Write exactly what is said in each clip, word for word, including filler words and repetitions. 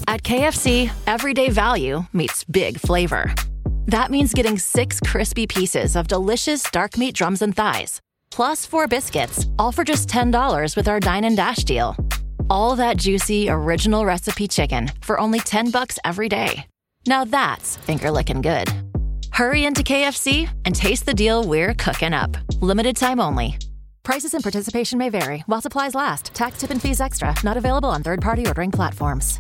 At K F C, everyday value meets big flavor. That means getting six crispy pieces of delicious dark meat drums and thighs, plus four biscuits, all for just ten dollars with our Dine and Dash deal. All that juicy, original recipe chicken for only ten bucks every day. Now that's finger-licking good. Hurry into K F C and taste the deal we're cooking up. Limited time only. Prices and participation may vary while supplies last. Tax, tip, and fees extra. Not available on third-party ordering platforms.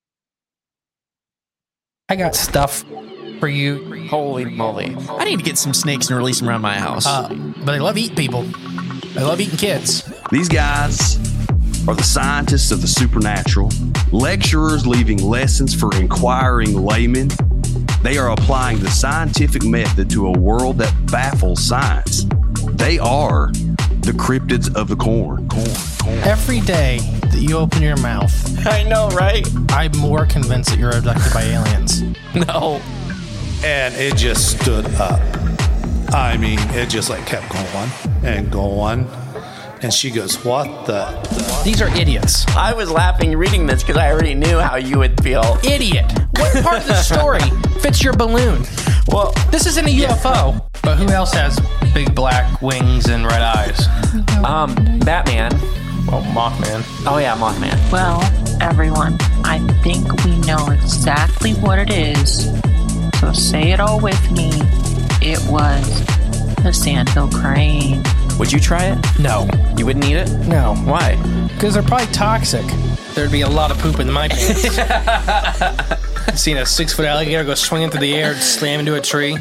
I got stuff for you. Holy moly. I need to get some snakes and release them around my house. Uh, but they love eating people. They love eating kids. These guys are the scientists of the supernatural, lecturers leaving lessons for inquiring laymen. They are applying the scientific method to a world that baffles science. They are the cryptids of the corn. Corn, corn. Every day that you open your mouth, I know, right? I'm more convinced that you're abducted by aliens. No. And it just stood up. I mean, it just like kept going and going. And she goes, what the, the? These are idiots. I was laughing reading this because I already knew how you would feel. Idiot. What part of the story fits your balloon? Well, this isn't a U F O. But who else has big black wings and red eyes? Um, Batman. Well, Mothman. Oh, yeah, Mothman. Well, everyone, I think we know exactly what it is. So say it all with me. It was the sandhill crane. Would you try it? No. You wouldn't eat it? No. Why? Because they're probably toxic. There'd be a lot of poop in my pants. I've seen a six-foot alligator go swinging through the air and slam into a tree.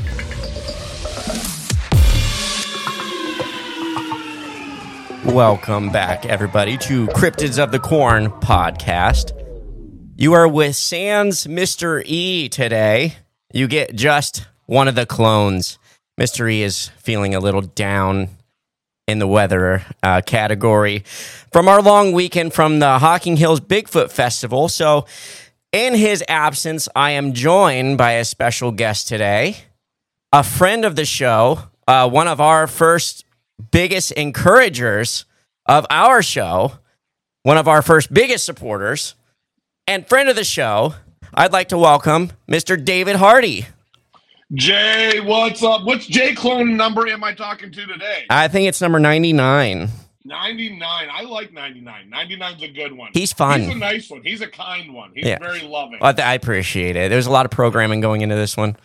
Welcome back, everybody, to Cryptids of the Corn podcast. You are with Sans Mister E today. You get just one of the clones. Mister E is feeling a little down in the weather uh, category from our long weekend from the Hocking Hills Bigfoot Festival. So in his absence, I am joined by a special guest today, a friend of the show, uh, one of our first biggest encouragers of our show, one of our first biggest supporters, and friend of the show. I'd like to welcome Mister David Hardy. Jay, what's up? Which Jay clone number am I talking to today? I think it's number ninety-nine. ninety-nine. I like ninety-nine. ninety-nine's a good one. He's fun. He's a nice one. He's a kind one. He's Yeah. very loving. Well, I appreciate it. There's a lot of programming going into this one.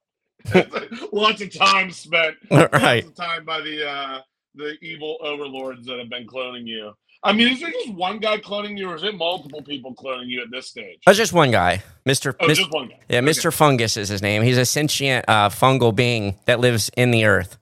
Lots of time spent. Right. Lots of time by the uh, the evil overlords that have been cloning you. I mean, is there just one guy cloning you, or is it multiple people cloning you at this stage? That's just one guy, Mister Oh, Mis- just one guy. Yeah, Mister Okay. Fungus is his name. He's a sentient uh, fungal being that lives in the earth.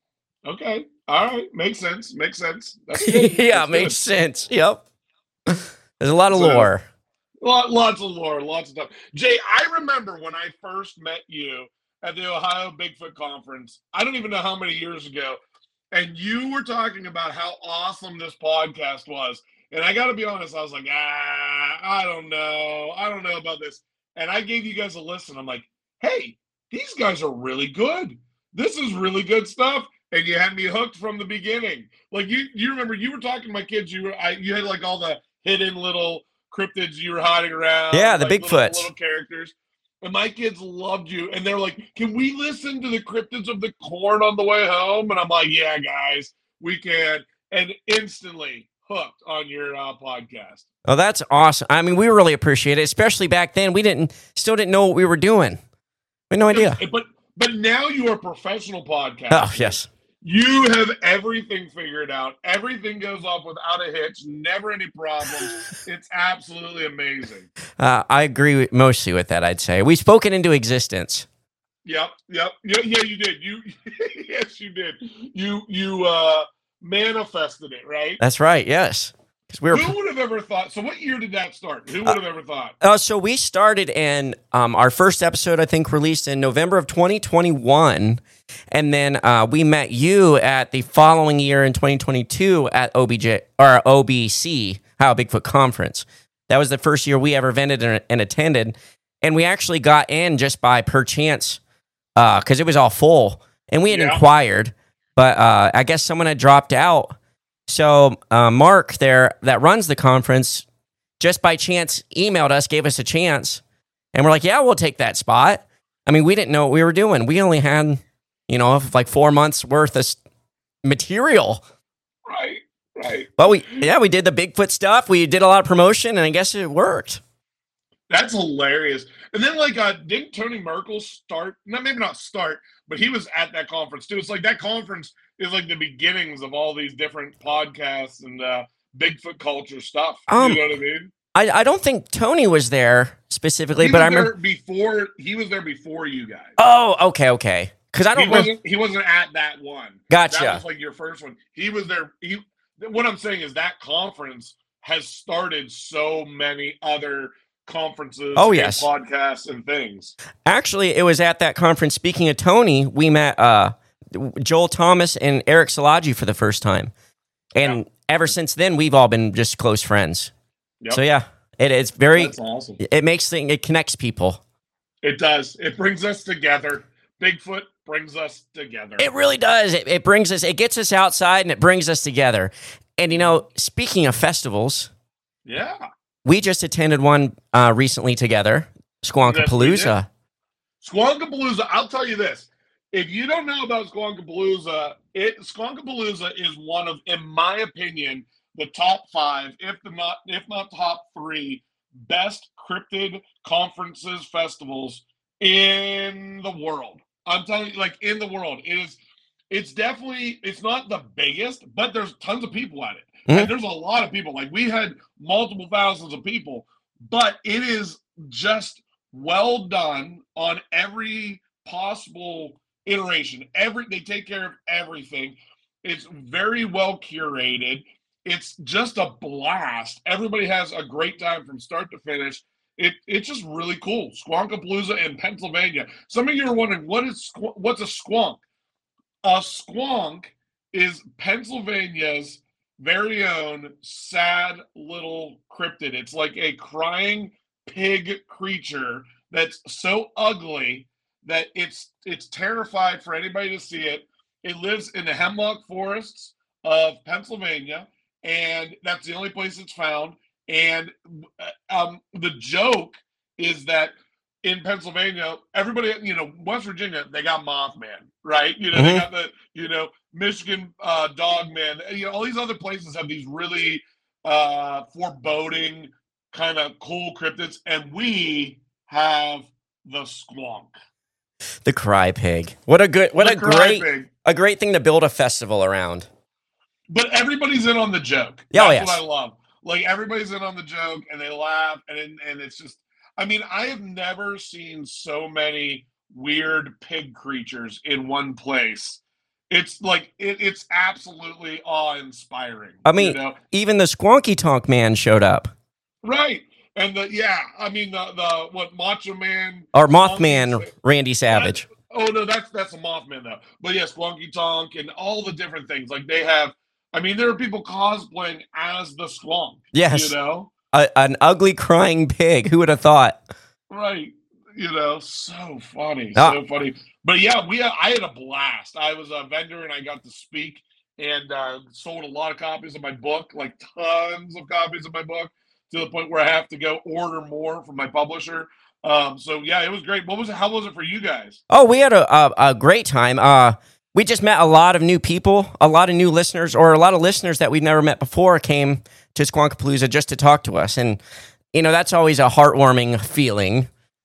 Okay. All right. Makes sense. Makes sense. That's good. Yeah, That's makes good. sense. Yep. There's a lot of So- lore. Lot, lots of lore, lots of stuff. Jay, I remember when I first met you at the Ohio Bigfoot Conference. I don't even know how many years ago. And you were talking about how awesome this podcast was. And I got to be honest, I was like, ah, I don't know. I don't know about this. And I gave you guys a listen. I'm like, hey, these guys are really good. This is really good stuff. And you had me hooked from the beginning. Like, you you remember, you were talking to my kids. You were I, you had like all the hidden little cryptids you were hiding around. Yeah, the like, Bigfoots. Little, little characters. And my kids loved you. And they're like, can we listen to the cryptids of the corn on the way home? And I'm like, yeah, guys, we can. And instantly hooked on your uh, podcast. Oh, that's awesome. I mean, we really appreciate it, especially back then. We didn't, still didn't know what we were doing. We had no idea. But but now you are a professional podcaster. Oh, yes. You have everything figured out. Everything goes off without a hitch. Never any problems. It's absolutely amazing. Uh, I agree with, mostly with that, I'd say. We spoke it into existence. Yep, yep, yeah, yeah. You did. You, yes, you did. You, you uh, manifested it, right? That's right. Yes. 'Cause we were. Who would have ever thought? So, what year did that start? Who would have ever thought? Uh, so we started in um, our first episode, I think, released in November of twenty twenty-one. And then uh, we met you at the following year in twenty twenty-two at O B J or O B C, Ohio Bigfoot Conference. That was the first year we ever vended and, and attended. And we actually got in just by per chance because uh, it was all full. And we had Yeah. inquired, but uh, I guess someone had dropped out. So uh, Mark there that runs the conference just by chance emailed us, gave us a chance, and we're like, yeah, we'll take that spot. I mean, we didn't know what we were doing. We only had, you know, like four months worth of material. Right, right. But we, yeah, we did the Bigfoot stuff. We did a lot of promotion, and I guess it worked. That's hilarious. And then, like, uh, didn't Tony Merkel start? Not maybe not start, but he was at that conference too. It's like that conference is like the beginnings of all these different podcasts and uh, Bigfoot culture stuff. Um, you know what I mean? I, I don't think Tony was there specifically, He but was I remember. there before. He was there before you guys. Oh, okay, okay. Because I He don't. Remember. wasn't. He wasn't at that one. Gotcha. That was like your first one. He was there. He. What I'm saying is that conference has started so many other conferences, Oh, and yes. podcasts and things. Actually, it was at that conference. Speaking of Tony, we met uh, Joel Thomas and Eric Salaji for the first time, and Yeah. ever since then, we've all been just close friends. Yep. So yeah, it, it's very. That's awesome. It makes thing. It connects people. It does. It brings us together. Bigfoot brings us together. It really does. It, it brings us. It gets us outside and it brings us together. And you know, speaking of festivals, yeah. we just attended one uh, recently together, Squonkapalooza. Squonkapalooza, I'll tell you this. If you don't know about Squonkapalooza, it Squonkapalooza is one of, in my opinion, the top five, if the not if not top three, best cryptid conferences, festivals in the world. I'm telling you, like in the world. It is it's definitely it's not the biggest, but there's tons of people at it. Mm-hmm. And there's a lot of people. Like we had multiple thousands of people, but it is just well done on every possible iteration. Every they take care of everything. It's very well curated. It's just a blast. Everybody has a great time from start to finish. It it's just really cool. Squonkapalooza in Pennsylvania. Some of you are wondering what is what's a squonk? A squonk is Pennsylvania's very own sad little cryptid. It's like a crying pig creature that's so ugly that it's it's terrified for anybody to see it. It lives in the hemlock forests of Pennsylvania, and that's the only place it's found. And um, the joke is that in Pennsylvania, everybody, you know, West Virginia, they got Mothman, right? You know, Mm-hmm. they got the, you know, Michigan uh, Dogman. You know, all these other places have these really uh, foreboding kind of cool cryptids, and we have the squonk. The Cry Pig. What a good, what The a cry great, pig. a great thing to build a festival around. But everybody's in on the joke. Yeah, oh, That's yes. what I love. Like everybody's in on the joke, and they laugh, and and it's just. I mean, I have never seen so many weird pig creatures in one place. It's like it, it's absolutely awe-inspiring. I mean, you know? even the Squonky Tonk Man showed up, Right? And the yeah, I mean the the what Macho Man or Mothman, Squonky- Randy Savage. Oh no, that's that's a Mothman though. But yeah, Squonky Tonk and all the different things. Like they have. I mean, there are people cosplaying as the Squonk. Yes. You know. A, an ugly crying pig. Who would have thought? Right. You know, so funny. Ah. So funny. But yeah, we I had a blast. I was a vendor and I got to speak and uh, sold a lot of copies of my book, like tons of copies of my book, to the point where I have to go order more from my publisher. Um, so yeah, it was great. What was it? How was it for you guys? Oh, we had a, a, a great time. Uh, we just met a lot of new people, a lot of new listeners, or a lot of listeners that we've never met before came to Squonkapalooza just to talk to us. And, you know, that's always a heartwarming feeling.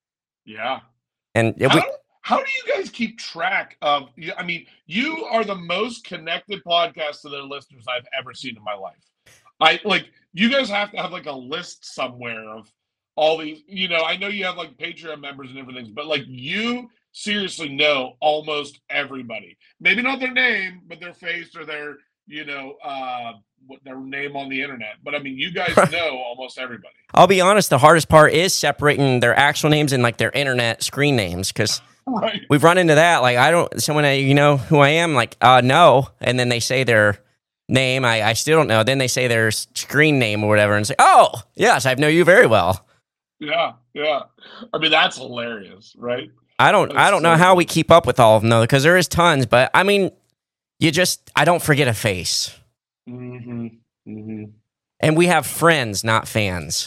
Yeah. And it, How, we, how do you guys keep track of, I mean, you are the most connected podcast to their listeners I've ever seen in my life. I like, you guys have to have like a list somewhere of all these, you know, I know you have like Patreon members and everything, but like you seriously know almost everybody. Maybe not their name, but their face or their, you know, uh, what their name on the internet. But I mean, you guys know almost everybody. I'll be honest, the hardest part is separating their actual names and like their internet screen names, because Right. we've run into that. Like, I don't, someone, uh, you know who I am? Like, uh, no. And then they say their name. I, I still don't know. Then they say their screen name or whatever and say, oh, yes, I know you very well. Yeah. Yeah. I mean, that's hilarious, right? I don't, That's I don't know so how cool. we keep up with all of them though, because there is tons, but I mean, you just, I don't forget a face. Mm-hmm. Mm-hmm. And we have friends, not fans.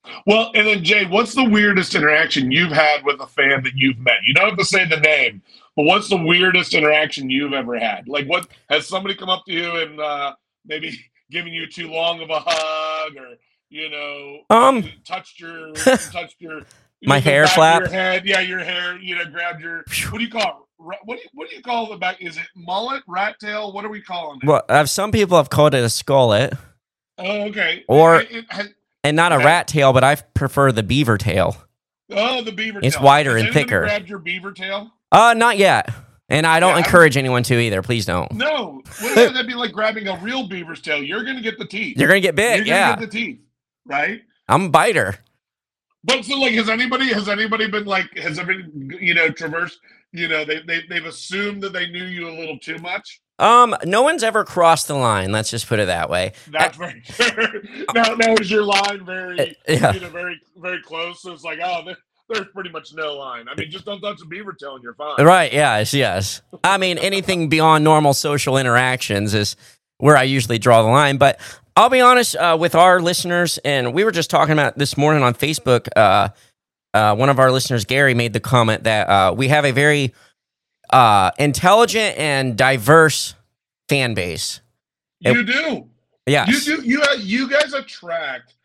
Well, and then Jay, what's the weirdest interaction you've had with a fan that you've met? You don't have to say the name, but what's the weirdest interaction you've ever had? Like, what has somebody come up to you and uh, maybe given you too long of a hug, or you know, Um, touched your touched your my the hair back of flap? your head, yeah, your hair, you know, grabbed your what do you call it? Ra- What do you, what do you call the back? Is it mullet, rat tail? What are we calling it? Well, uh, some people have called it a skullet, Oh, okay. Or- It- it has- and not a Okay. rat tail, but I prefer the beaver tail. oh, the beaver. It's tail. wider Has and anybody thicker. Grabbed your beaver tail? Uh, not yet. And I don't Yeah, I'm- encourage anyone to either. Please don't. No. What would that be like grabbing a real beaver's tail? You're going to get the teeth. You're gonna get You're bit. gonna Yeah, get the teeth, right? I'm a biter. But so, like, has anybody has anybody been like has everybody you know traversed? You know, they they they've assumed that they knew you a little too much. Um, no one's ever crossed the line. Let's just put it that way. That's very fair. now, now is your line very Uh, yeah. you know very very close? So it's like, oh, there, there's pretty much no line. I mean, just don't touch a beaver tail and you're fine. Right, yes, yes. I mean, anything beyond normal social interactions is where I usually draw the line. But I'll be honest uh, with our listeners, and we were just talking about this morning on Facebook. Uh, uh, one of our listeners, Gary, made the comment that uh, we have a very uh, intelligent and diverse fan base. You do. Yes. You do. You you guys attract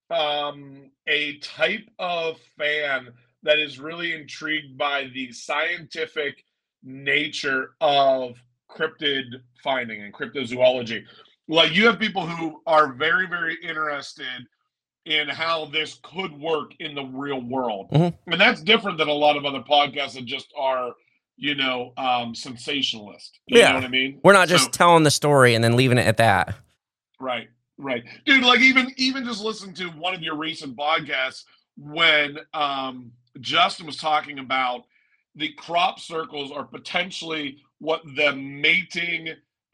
um, a type of fan that is really intrigued by the scientific nature of cryptid finding and cryptozoology. Like, you have people who are very, very interested in how this could work in the real world. Mhm. And that's different than a lot of other podcasts that just are, you know, um, sensationalist. You Yeah. know what I mean? We're not just So- telling the story and then leaving it at that. Right, right, dude. Like even even just listen to one of your recent podcasts when um, Justin was talking about the crop circles are potentially what the mating,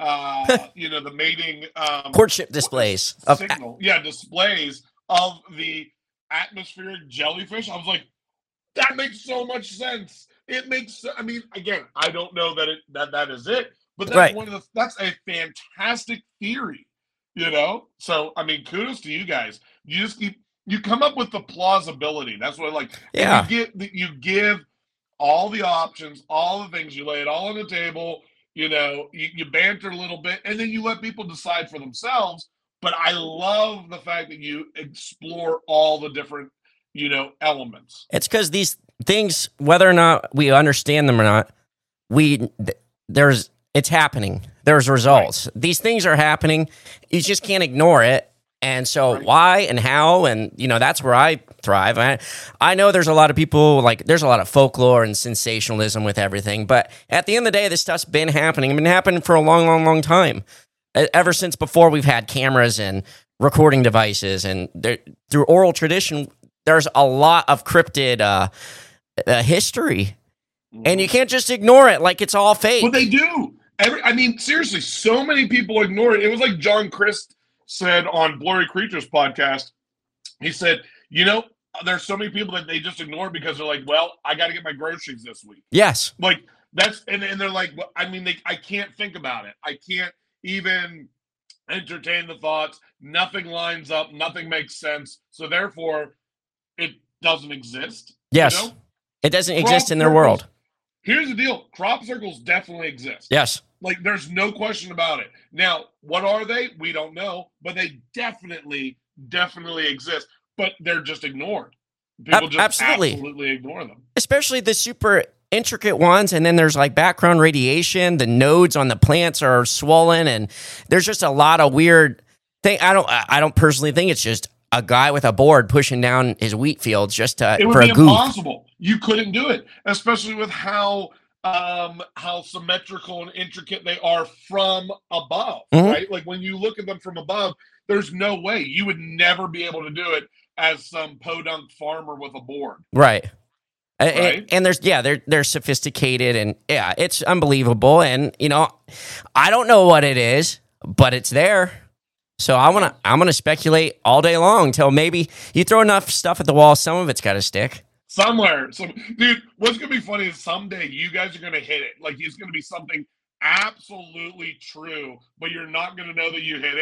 uh, you know, the mating um, Courtship displays of signal, yeah, displays of the atmospheric jellyfish. I was like, that makes so much sense. It makes. I mean, again, I don't know that it that that is it, but that's Right. one of the. That's a fantastic theory. You know, so I mean, kudos to you guys. You just keep you come up with the plausibility. That's what I like. And Yeah. you get you give all the options, all the things. You lay it all on the table. You know, you, you banter a little bit, and then you let people decide for themselves. But I love the fact that you explore all the different, you know, elements. It's because these things, whether or not we understand them or not, we th- there's it's happening. There's results. These things are happening. You just can't ignore it. And so Right. why and how, and you know, that's where I thrive. I, I know there's a lot of people, like there's a lot of folklore and sensationalism with everything, but at the end of the day, this stuff's been happening. It's been happening for a long, long, long time. E- Ever since before we've had cameras and recording devices, and there, through oral tradition, there's a lot of cryptid uh, uh, history, and you can't just ignore it like it's all fake. Well, they do. Every, I mean, seriously, so many people ignore it. It was like John Christ said on Blurry Creatures podcast. He said, you know, there's so many people that they just ignore because they're like, well, I got to get my groceries this week. Yes. Like that's, and, and they're like, well, I mean, they, I can't think about it. I can't even entertain the thoughts. Nothing lines up. Nothing makes sense. So therefore, it doesn't exist. you Yes. know? It doesn't Crop exist in their circles- world. Here's the deal. Crop circles definitely exist. Yes. Like, there's no question about it. Now, what are they? We don't know, but they definitely, definitely exist. But they're just ignored. People Ab- just absolutely. absolutely ignore them. Especially the super intricate ones, and then there's like background radiation. The nodes on the plants are swollen, and there's just a lot of weird thing. I don't. I don't personally think it's just a guy with a board pushing down his wheat fields just to, It would for be a goof. impossible. You couldn't do it, especially with how um how symmetrical and intricate they are from above, Mhm. right? Like when you look at them from above, there's no way you would never be able to do it as some podunk farmer with a board. Right. A- a- Right. And, there's yeah, they're they're sophisticated, and yeah, it's unbelievable. And you know, I don't know what it is, but it's there. So I wanna I'm gonna speculate all day long till maybe you throw enough stuff at the wall, some of it's got to stick. Somewhere. So, dude, what's going to be funny is someday you guys are going to hit it. Like, it's going to be something absolutely true, but you're not going to know that you hit it.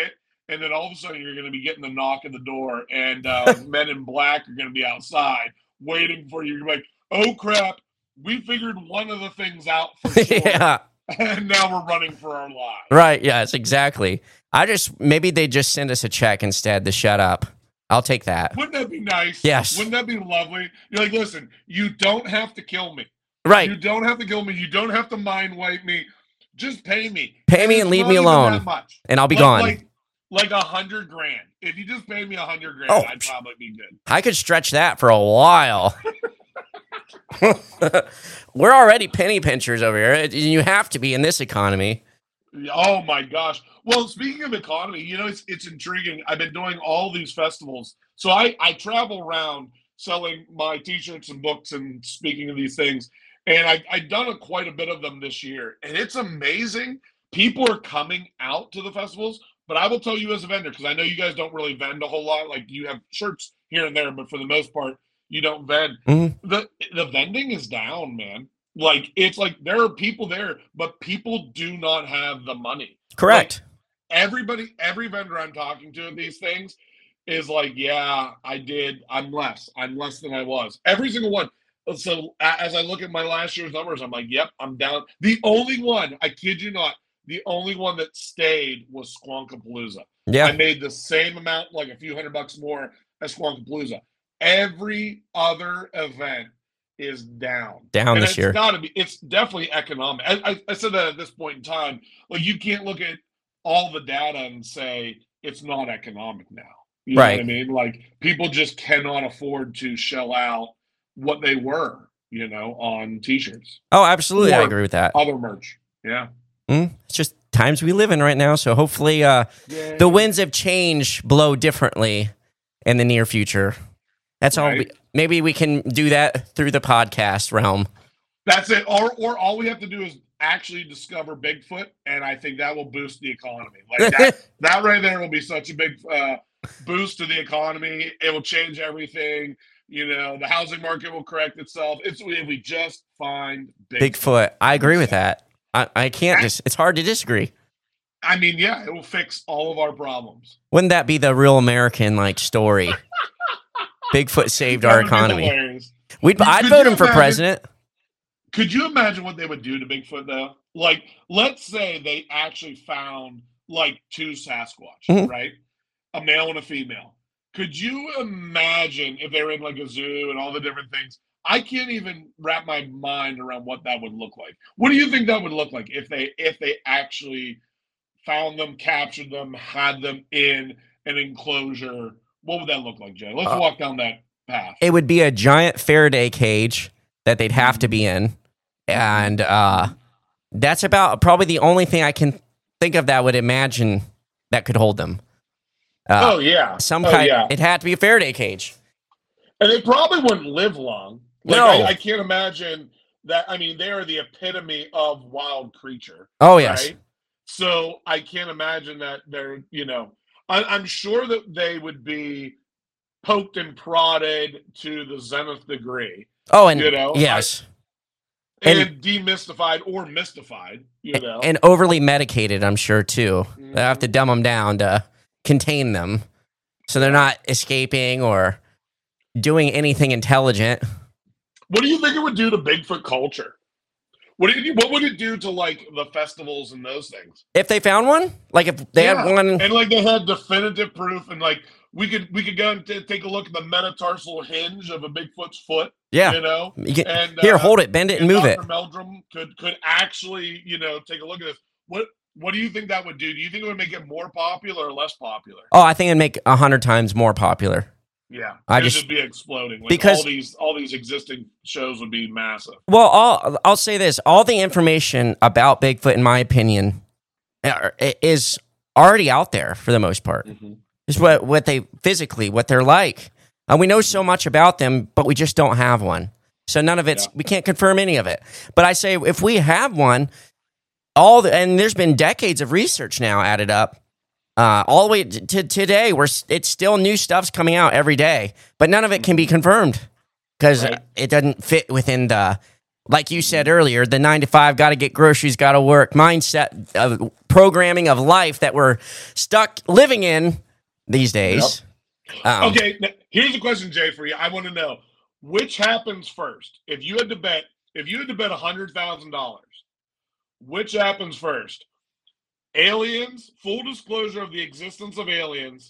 and then all of a sudden you're going to be getting the knock at the door, and uh, men in black are going to be outside waiting for you. You're like, oh crap, we figured one of the things out for sure, Yeah. and now we're running for our lives. Right. Yes, exactly. I just, maybe they just send us a check instead to shut up. I'll take that. Wouldn't that be nice? Yes. Wouldn't that be lovely? You're like, listen, you don't have to kill me. Right. You don't have to kill me. You don't have to mind wipe me. Just pay me. Pay me it's and leave not me even alone, that much. and I'll be like, gone. Like, like a hundred grand. If you just pay me a hundred grand, Oh, I'd probably be good. I could stretch that for a while. We're already penny pinchers over here. You have to be in this economy. Oh my gosh. Well, speaking of economy, you know, it's it's intriguing. I've been doing all these festivals. So I, I travel around selling my t-shirts and books and speaking of these things. And I, I've done a, quite a bit of them this year. And it's amazing. People are coming out to the festivals. But I will tell you as a vendor, because I know you guys don't really vend a whole lot. Like you have shirts here and there, but for the most part, you don't vend. Mm-hmm. The the vending is down, man. Like it's like there are people there, but people do not have the money. Correct. Like, everybody, every vendor I'm talking to at these things is like, yeah, I did. I'm less. I'm less than I was. Every single one. So as I look at my last year's numbers, I'm like, yep, I'm down. The only one, I kid you not, the only one that stayed was Squonkapalooza. Yeah. I made the same amount, like a few hundred bucks more as Squonkapalooza. Every other event is down. Down and this it's year. Gotta be. It's definitely economic. I, I, I said that at this point in time. Like you can't look at all the data and say it's not economic now. You Right. know what I mean? Like people just cannot afford to shell out what they were, you know, on t-shirts. Oh, absolutely. I Or agree with that. Other merch. Yeah. Mm, it's just times we live in right now. So hopefully uh, yeah. the winds of change blow differently in the near future. That's all. Right. We, maybe we can do that through the podcast realm. That's it. Or or all we have to do is actually discover Bigfoot, and I think that will boost the economy. Like that, that right there will be such a big uh, boost to the economy. It will change everything. You know, the housing market will correct itself. It's if we just find Bigfoot. Bigfoot. I agree with that. I, I can't just, it's hard to disagree. I mean, yeah, it will fix all of our problems. Wouldn't that be the real American like story? Bigfoot saved That our would be economy. hilarious. We'd, Could- I'd could vote you him for imagine- president. Could you imagine what they would do to Bigfoot, though? Like, let's say they actually found, like, two Sasquatch, Mhm. right? A male and a female. Could you imagine if they were in, like, a zoo and all the different things? I can't even wrap my mind around what that would look like. What do you think that would look like if they if they actually found them, captured them, had them in an enclosure? What would that look like, Jay? Let's Uh, walk down that path. It would be a giant Faraday cage that they'd have to be in. And uh, that's about probably the only thing I can think of that would imagine that could hold them. Uh, oh, yeah. Some oh, kind. yeah. It had to be a Faraday cage. And they probably wouldn't live long. Like, No. I, I can't imagine that. I mean, they are the epitome of wild creature. Oh, yes. Right? So I can't imagine that they're, you know, I, I'm sure that they would be poked and prodded to the zenith degree. Oh, and You know, yes. and, And- demystified or mystified, you know. And overly medicated, I'm sure, too. Mhm. They have to dumb them down to contain them so they're not escaping or doing anything intelligent. What do you think it would do to Bigfoot culture? What do you what would it do to like the festivals and those things? If they found one, like if they had Yeah. one, And like they had definitive proof, and like we could we could go and t- take a look at the metatarsal hinge of a Bigfoot's foot. yeah. You know, You can- and here, uh, hold it, bend it, and move Doctor it. Meldrum could could actually, you know, take a look at this. What what do you think that would do? Do you think it would make it more popular or less popular? Oh, I think it'd make a hundred times more popular. Yeah, I it would just- be exploding. Like because- all these all these existing shows would be massive. Well, I'll, I'll say this. All the information about Bigfoot, in my opinion, are- is already out there for the most part. Just what, what they physically, what they're like. And we know so much about them, but we just don't have one. So none of it's, Yeah. we can't confirm any of it. But I say if we have one, all the, and there's been decades of research now added up, uh, all the way to, to today, where s- it's still new stuff's coming out every day, but none of it can be confirmed because Right. it doesn't fit within the like you said earlier, the nine to five, got to get groceries, got to work mindset of programming of life that we're stuck living in these days. Yep. Um, okay, now, here's a question, Jay, for you. I want to know which happens first. If you had to bet, if you had to bet a hundred thousand dollars, which happens first? Aliens, full disclosure of the existence of aliens,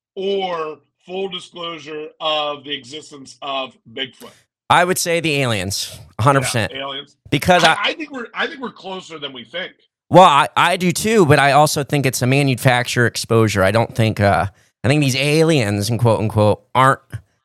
or full disclosure of the existence of Bigfoot? I would say the aliens, one hundred percent. Yeah, aliens. Because I, I, I think we're I think we're closer than we think. well, I, I do too, but I also think it's a manufacturer exposure. I don't think, uh, I think these aliens, and quote unquote, aren't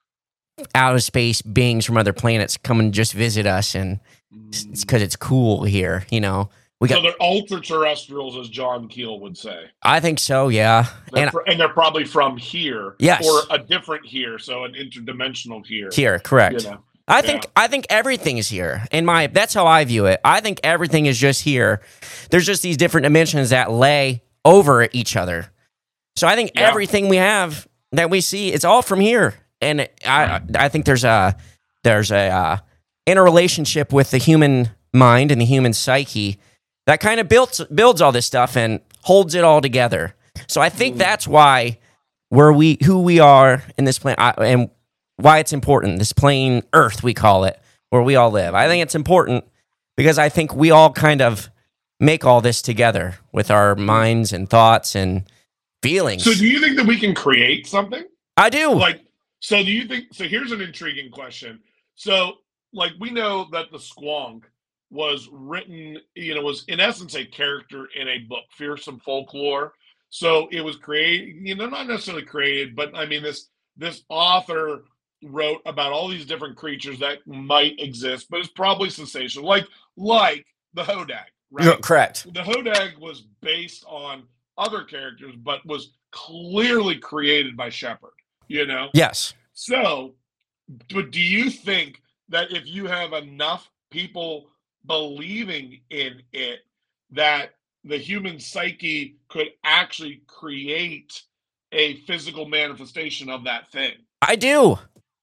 out of space beings from other planets coming to just visit us, and it's because it's cool here, you know. We got, So they're ultra terrestrials, as John Keel would say. I think so, yeah. They're And fr- and they're probably from here, Yes. or a different here, so an interdimensional here. here, correct. You know. I think Yeah. I think everything is here. In my that's how I view it. I think everything is just here. There's just these different dimensions that lay over each other. So I think Yeah. everything we have that we see, it's all from here. And I I think there's a there's a uh, interrelationship with the human mind and the human psyche that kind of builds builds all this stuff and holds it all together. So I think that's why where we who we are in this planet I, and why it's important. This plane Earth, we call it, where we all live. I think it's important because I think we all kind of make all this together with our minds and thoughts and feelings. So do you think that we can create something? I do. Like, so do you think, so here's an intriguing question. So, like, we know that the Squonk was written, you know, was in essence a character in a book, Fearsome Folklore. So it was created, you know, not necessarily created, but I mean, this this author wrote about all these different creatures that might exist, but it's probably sensational, like like the Hodag, right? You're correct. The Hodag was based on other characters, but was clearly created by Shepard, you know? Yes. So, but do you think that if you have enough people believing in it, that the human psyche could actually create a physical manifestation of that thing? I do.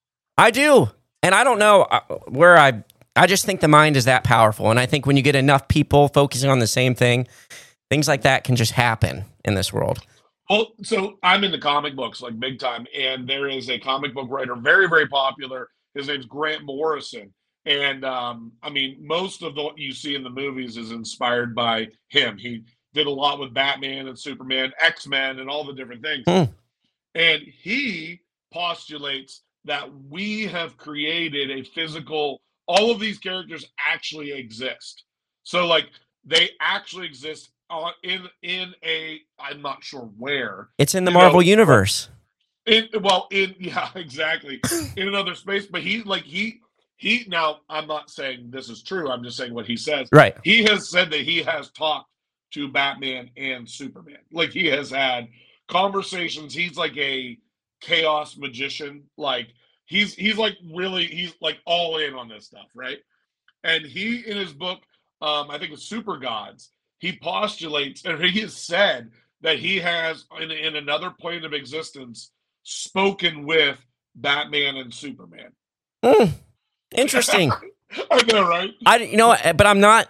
I do. And I don't know uh, where I I just think the mind is that powerful. And I think when you get enough people focusing on the same thing, things like that can just happen in this world. Well, so I'm into comic books like big time, and there is a comic book writer, very, very popular. His name's Grant Morrison. And um, I mean, most of the, what you see in the movies is inspired by him. He did a lot with Batman and Superman, X-Men, and all the different things. Hmm. And he postulates that we have created a physical, all of these characters actually exist. So like they actually exist on, in in a, I'm not sure where. It's in the You Marvel know, universe. In, well, in, yeah, exactly. In another space. But he, like, he, he, now, I'm not saying this is true. I'm just saying what he says. Right. He has said that he has talked to Batman and Superman. Like, he has had conversations. He's like a chaos magician. Like, he's, he's like really, he's like all in on this stuff, right? And he, in his book, um, I think it's Super Gods, he postulates, and he has said that he has, in, in another plane of existence, spoken with Batman and Superman. Mm, interesting. I know, right? I, you know, but I'm not,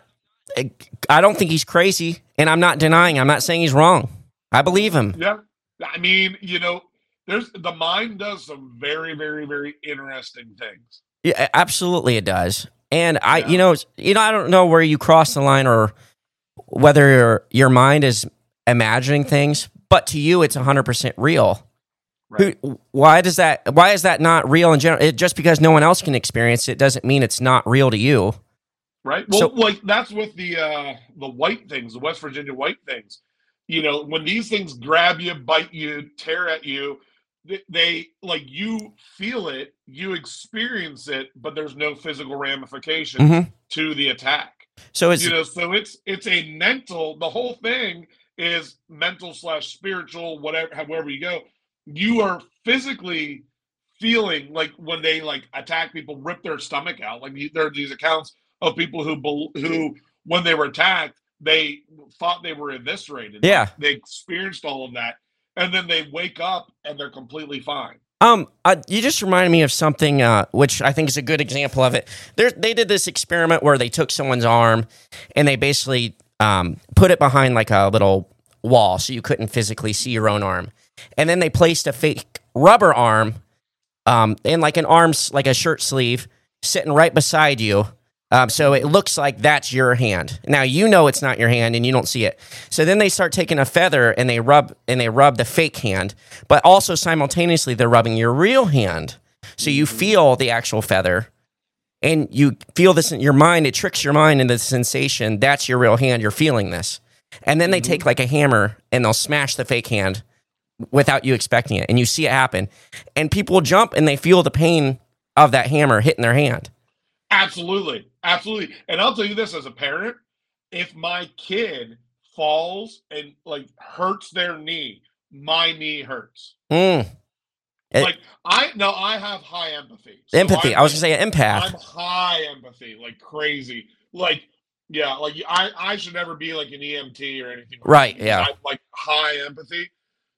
I don't think he's crazy, and I'm not denying, I'm not saying he's wrong. I believe him. Yeah. I mean, you know, there's, the mind does some very, very, very interesting things. Yeah, absolutely it does. And I, Yeah. you know, you know, I don't know where you cross the line or whether your, your mind is imagining things, but to you, it's one hundred percent real. Right. Who, why does that, why is that not real in general? It, just because no one else can experience it doesn't mean it's not real to you. Right. Well, So- like that's with the uh the white things, the West Virginia white things. You know, when these things grab you, bite you, tear at you, they, they like you feel it, you experience it, but there's no physical ramifications Mhm. to the attack. So it's, You know, so it's it's a mental. The whole thing is mental slash spiritual, whatever, however you go. You are physically feeling like when they like attack people, rip their stomach out. Like you- there are these accounts of people who bel- who when they were attacked, they thought they were eviscerated. Yeah. They experienced all of that, and then they wake up and they're completely fine. Um, uh, you just reminded me of something, uh, which I think is a good example of it. There, they did this experiment where they took someone's arm and they basically um, put it behind like a little wall so you couldn't physically see your own arm. And then they placed a fake rubber arm um, in like an arm, like a shirt sleeve, sitting right beside you. Um, so it looks like that's your hand. Now you know it's not your hand and you don't see it. So then they start taking a feather and they rub and they rub the fake hand, but also simultaneously they're rubbing your real hand. So you feel the actual feather and you feel this in your mind. It tricks your mind into the sensation that's your real hand. You're feeling this. And then they take like a hammer and they'll smash the fake hand without you expecting it. And you see it happen. And people jump and they feel the pain of that hammer hitting their hand. Absolutely. Absolutely. And I'll tell you this as a parent, if my kid falls and like hurts their knee, my knee hurts. Mm. It, like I no, I have high empathy. So empathy. I'm, I was gonna say empath. I'm high empathy, like crazy. Like, yeah, like I, I should never be like an E M T or anything. Like right, that. yeah. I'm like high empathy.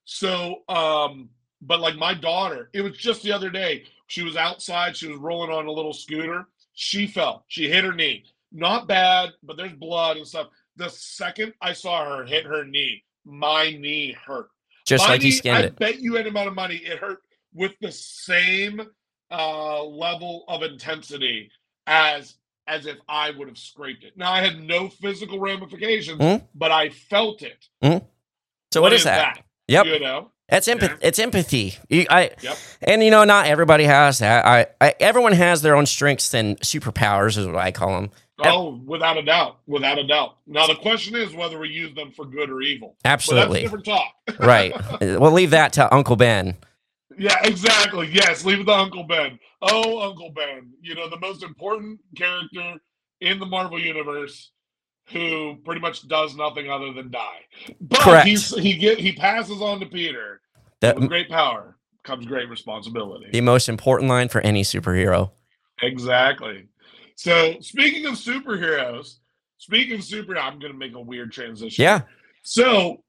So um, but like my daughter, it was just the other day, she was outside, she was rolling on a little scooter. She fell. She hit her knee. Not bad, but there's blood and stuff. The second I saw her hit her knee, my knee hurt. Just my like knee, you skinned I it. I bet you any amount of money it hurt with the same uh, level of intensity as as if I would have scraped it. Now I had no physical ramifications, mm-hmm. but I felt it. Mm-hmm. So what, what is, is that? that? Yep. You know. It's empathy. Yeah. It's empathy. You, I, yep. And you know, not everybody has that. I, I, everyone has their own strengths and superpowers, is what I call them. Oh, without a doubt, without a doubt. Now the question is whether we use them for good or evil. Absolutely, but that's a different talk. Right. We'll leave that to Uncle Ben. Yeah, exactly. Yes, leave it to Uncle Ben. Oh, Uncle Ben. You know, the most important character in the Marvel universe, who pretty much does nothing other than die. But Correct. He's, he get he passes on to Peter. The, with great power comes great responsibility. The most important line for any superhero. Exactly. So speaking of superheroes, speaking of superheroes, I'm going to make a weird transition. Yeah. So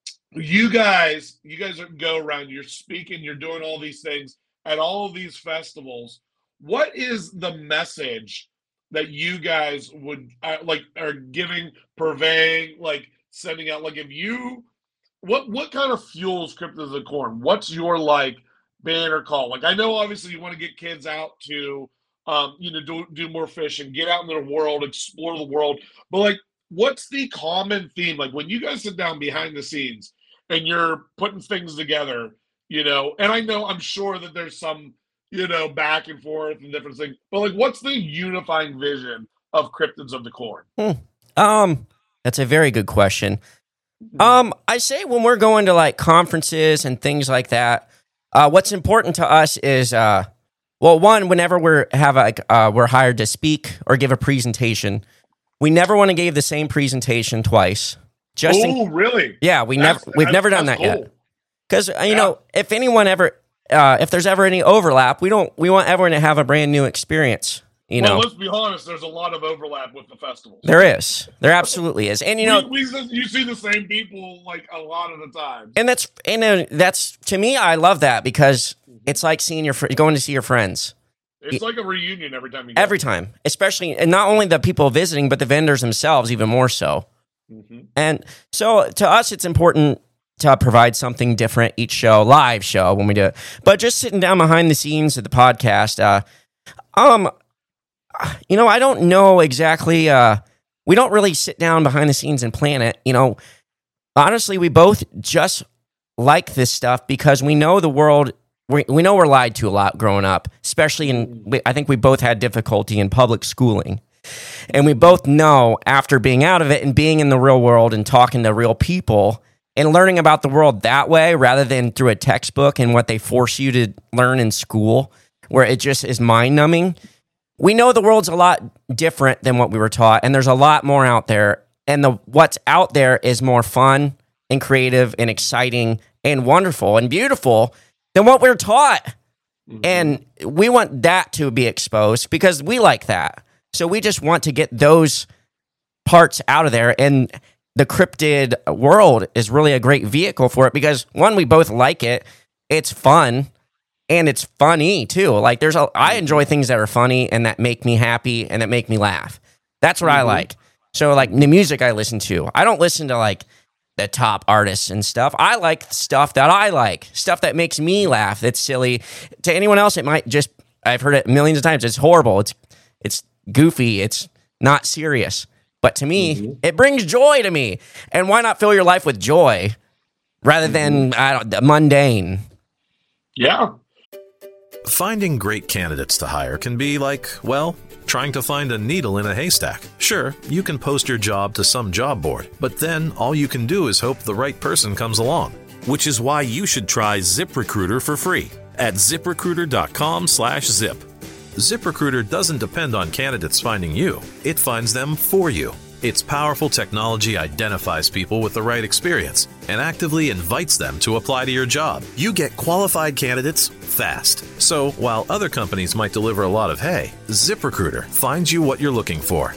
you guys, you guys go around, you're speaking, you're doing all these things at all of these festivals. What is the message that you guys would uh, like are giving, purveying, like sending out? Like if you, what what kind of fuels Cryptids of the Corn? What's your like banner call? Like I know obviously you want to get kids out to, um, you know, do do more fishing, get out into the world, explore the world. But like, what's the common theme? Like when you guys sit down behind the scenes and you're putting things together, you know, and I know I'm sure that there's some, you know, back and forth and different things. But like, what's the unifying vision of Cryptids of the Corn? Hmm. Um, that's a very good question. Um, I say when we're going to like conferences and things like that, uh, what's important to us is, uh, well, one, whenever we're have like uh, we're hired to speak or give a presentation, we never want to give the same presentation twice. Just oh, in, really? Yeah, we that's, never we've never done that cool. yet. Because uh, you yeah. know, if anyone ever. Uh, if there's ever any overlap, we don't. We want everyone to have a brand new experience. You well, know, let's be honest. There's a lot of overlap with the festivals. There is. There absolutely is, and you know, we, we, you see the same people like a lot of the time. And that's and uh, that's to me, I love that because it's like seeing your fr- going to see your friends. It's like a reunion every time you go. Every time, especially, and not only the people visiting, but the vendors themselves, even more so. Mm-hmm. And so, to us, it's important to provide something different each show, live show when we do it. But just sitting down behind the scenes of the podcast, uh, um, you know, I don't know exactly. Uh, we don't really sit down behind the scenes and plan it. You know, honestly, we both just like this stuff because we know the world. We we know we're lied to a lot growing up, especially in. We, I think we both had difficulty in public schooling. And we both know after being out of it and being in the real world and talking to real people and learning about the world that way rather than through a textbook and what they force you to learn in school, where it just is mind-numbing. We know the world's a lot different than what we were taught, and there's a lot more out there. And the what's out there is more fun and creative and exciting and wonderful and beautiful than what we're taught. Mm-hmm. And we want that to be exposed because we like that. So we just want to get those parts out of there, and the cryptid world is really a great vehicle for it because, one, we both like it, it's fun, and it's funny too. Like there's a, I enjoy things that are funny and that make me happy and that make me laugh. That's what mm-hmm. I like. So like the music I listen to, I don't listen to like the top artists and stuff. I like stuff that I like, stuff that makes me laugh. That's silly. To anyone else, it might just, I've heard it millions of times. It's horrible. It's, it's goofy. It's not serious. But to me, mm-hmm. it brings joy to me. And why not fill your life with joy rather than I don't, mundane? Yeah. Finding great candidates to hire can be like, well, trying to find a needle in a haystack. Sure, you can post your job to some job board, but then all you can do is hope the right person comes along. Which is why you should try ZipRecruiter for free at ZipRecruiter.com slash zip. ZipRecruiter doesn't depend on candidates finding you. It finds them for you. Its powerful technology identifies people with the right experience and actively invites them to apply to your job. You get qualified candidates fast. So while other companies might deliver a lot of hay, ZipRecruiter finds you what you're looking for.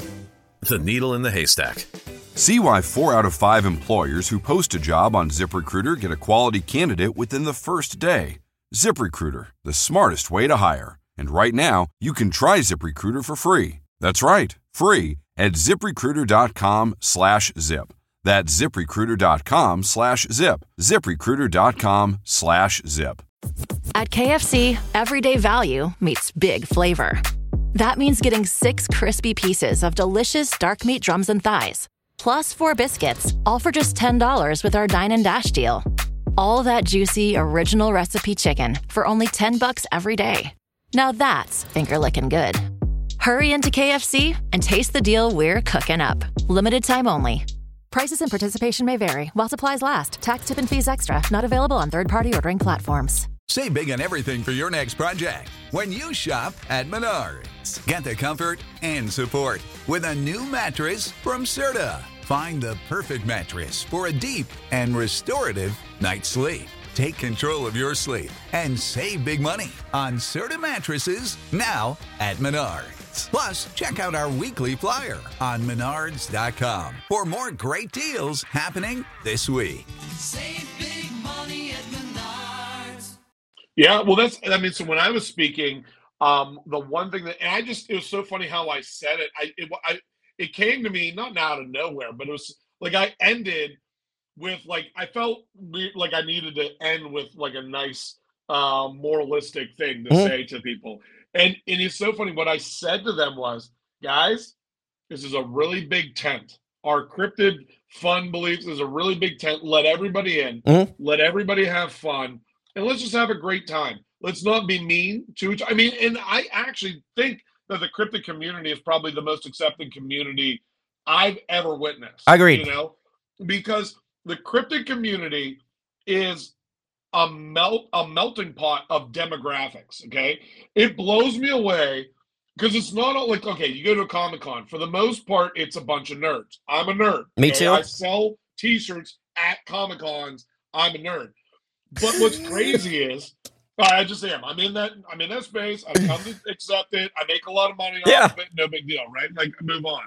The needle in the haystack. See why four out of five employers who post a job on ZipRecruiter get a quality candidate within the first day. ZipRecruiter, the smartest way to hire. And right now, you can try ZipRecruiter for free. That's right, free at ZipRecruiter.com slash zip. That's ZipRecruiter.com slash zip. ZipRecruiter.com slash zip. At K F C, everyday value meets big flavor. That means getting six crispy pieces of delicious dark meat drums and thighs, plus four biscuits, all for just ten dollars with our Dine and Dash deal. All that juicy, original recipe chicken for only ten bucks every day. Now that's finger-licking good. Hurry into K F C and taste the deal we're cooking up. Limited time only. Prices and participation may vary while supplies last. Tax, tip, and fees extra. Not available on third-party ordering platforms. Save big on everything for your next project when you shop at Menards. Get the comfort and support with a new mattress from Serta. Find the perfect mattress for a deep and restorative night's sleep. Take control of your sleep and save big money on Serta mattresses now at Menards. Plus, check out our weekly flyer on Menards dot com for more great deals happening this week. Save big money at Menards. Yeah, well, that's, I mean, so when I was speaking, um, the one thing that, and I just, it was so funny how I said it. I, it, I, it came to me, not out of nowhere, but it was like I ended with like, I felt like I needed to end with like a nice uh, moralistic thing to mm-hmm. say to people. And, and it's so funny. What I said to them was, guys, this is a really big tent. Our cryptid fun beliefs is a really big tent. Let everybody in. Mm-hmm. Let everybody have fun. And let's just have a great time. Let's not be mean to each other. I mean, and I actually think that the cryptid community is probably the most accepting community I've ever witnessed. I agree. You know, because the cryptid community is a melt a melting pot of demographics. Okay, it blows me away because it's not all like, okay, you go to a Comic-Con, for the most part it's a bunch of nerds. I'm a nerd. Me okay? too. I sell t-shirts at Comic-Cons. I'm a nerd. But what's crazy is I just am. I'm in that I'm in that space. I've come to accept it. I make a lot of money off yeah. of it. No big deal, right? Like, move on.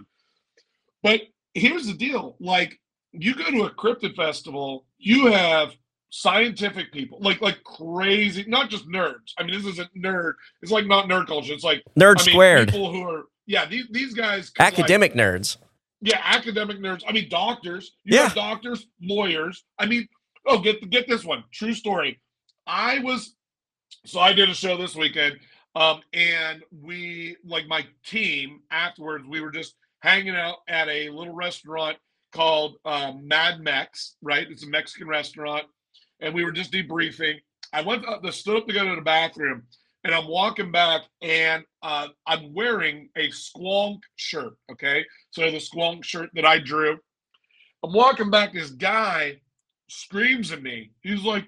But here's the deal. Like, you go to a cryptid festival, you have scientific people, like like crazy, not just nerds. I mean, this isn't nerd. It's like not nerd culture. It's like nerd I mean, squared. People who are yeah, these these guys academic like, nerds. Yeah, academic nerds. I mean, doctors. You yeah, have doctors, lawyers. I mean, oh, get get this one. True story. I was so I did a show this weekend, um, and we like my team afterwards. We were just hanging out at a little restaurant called um, Mad Mex, right? It's a Mexican restaurant. And we were just debriefing. I went up, the stood up to go to the bathroom, and I'm walking back, and uh, I'm wearing a Squonk shirt, okay? So the Squonk shirt that I drew. I'm walking back, this guy screams at me. He's like,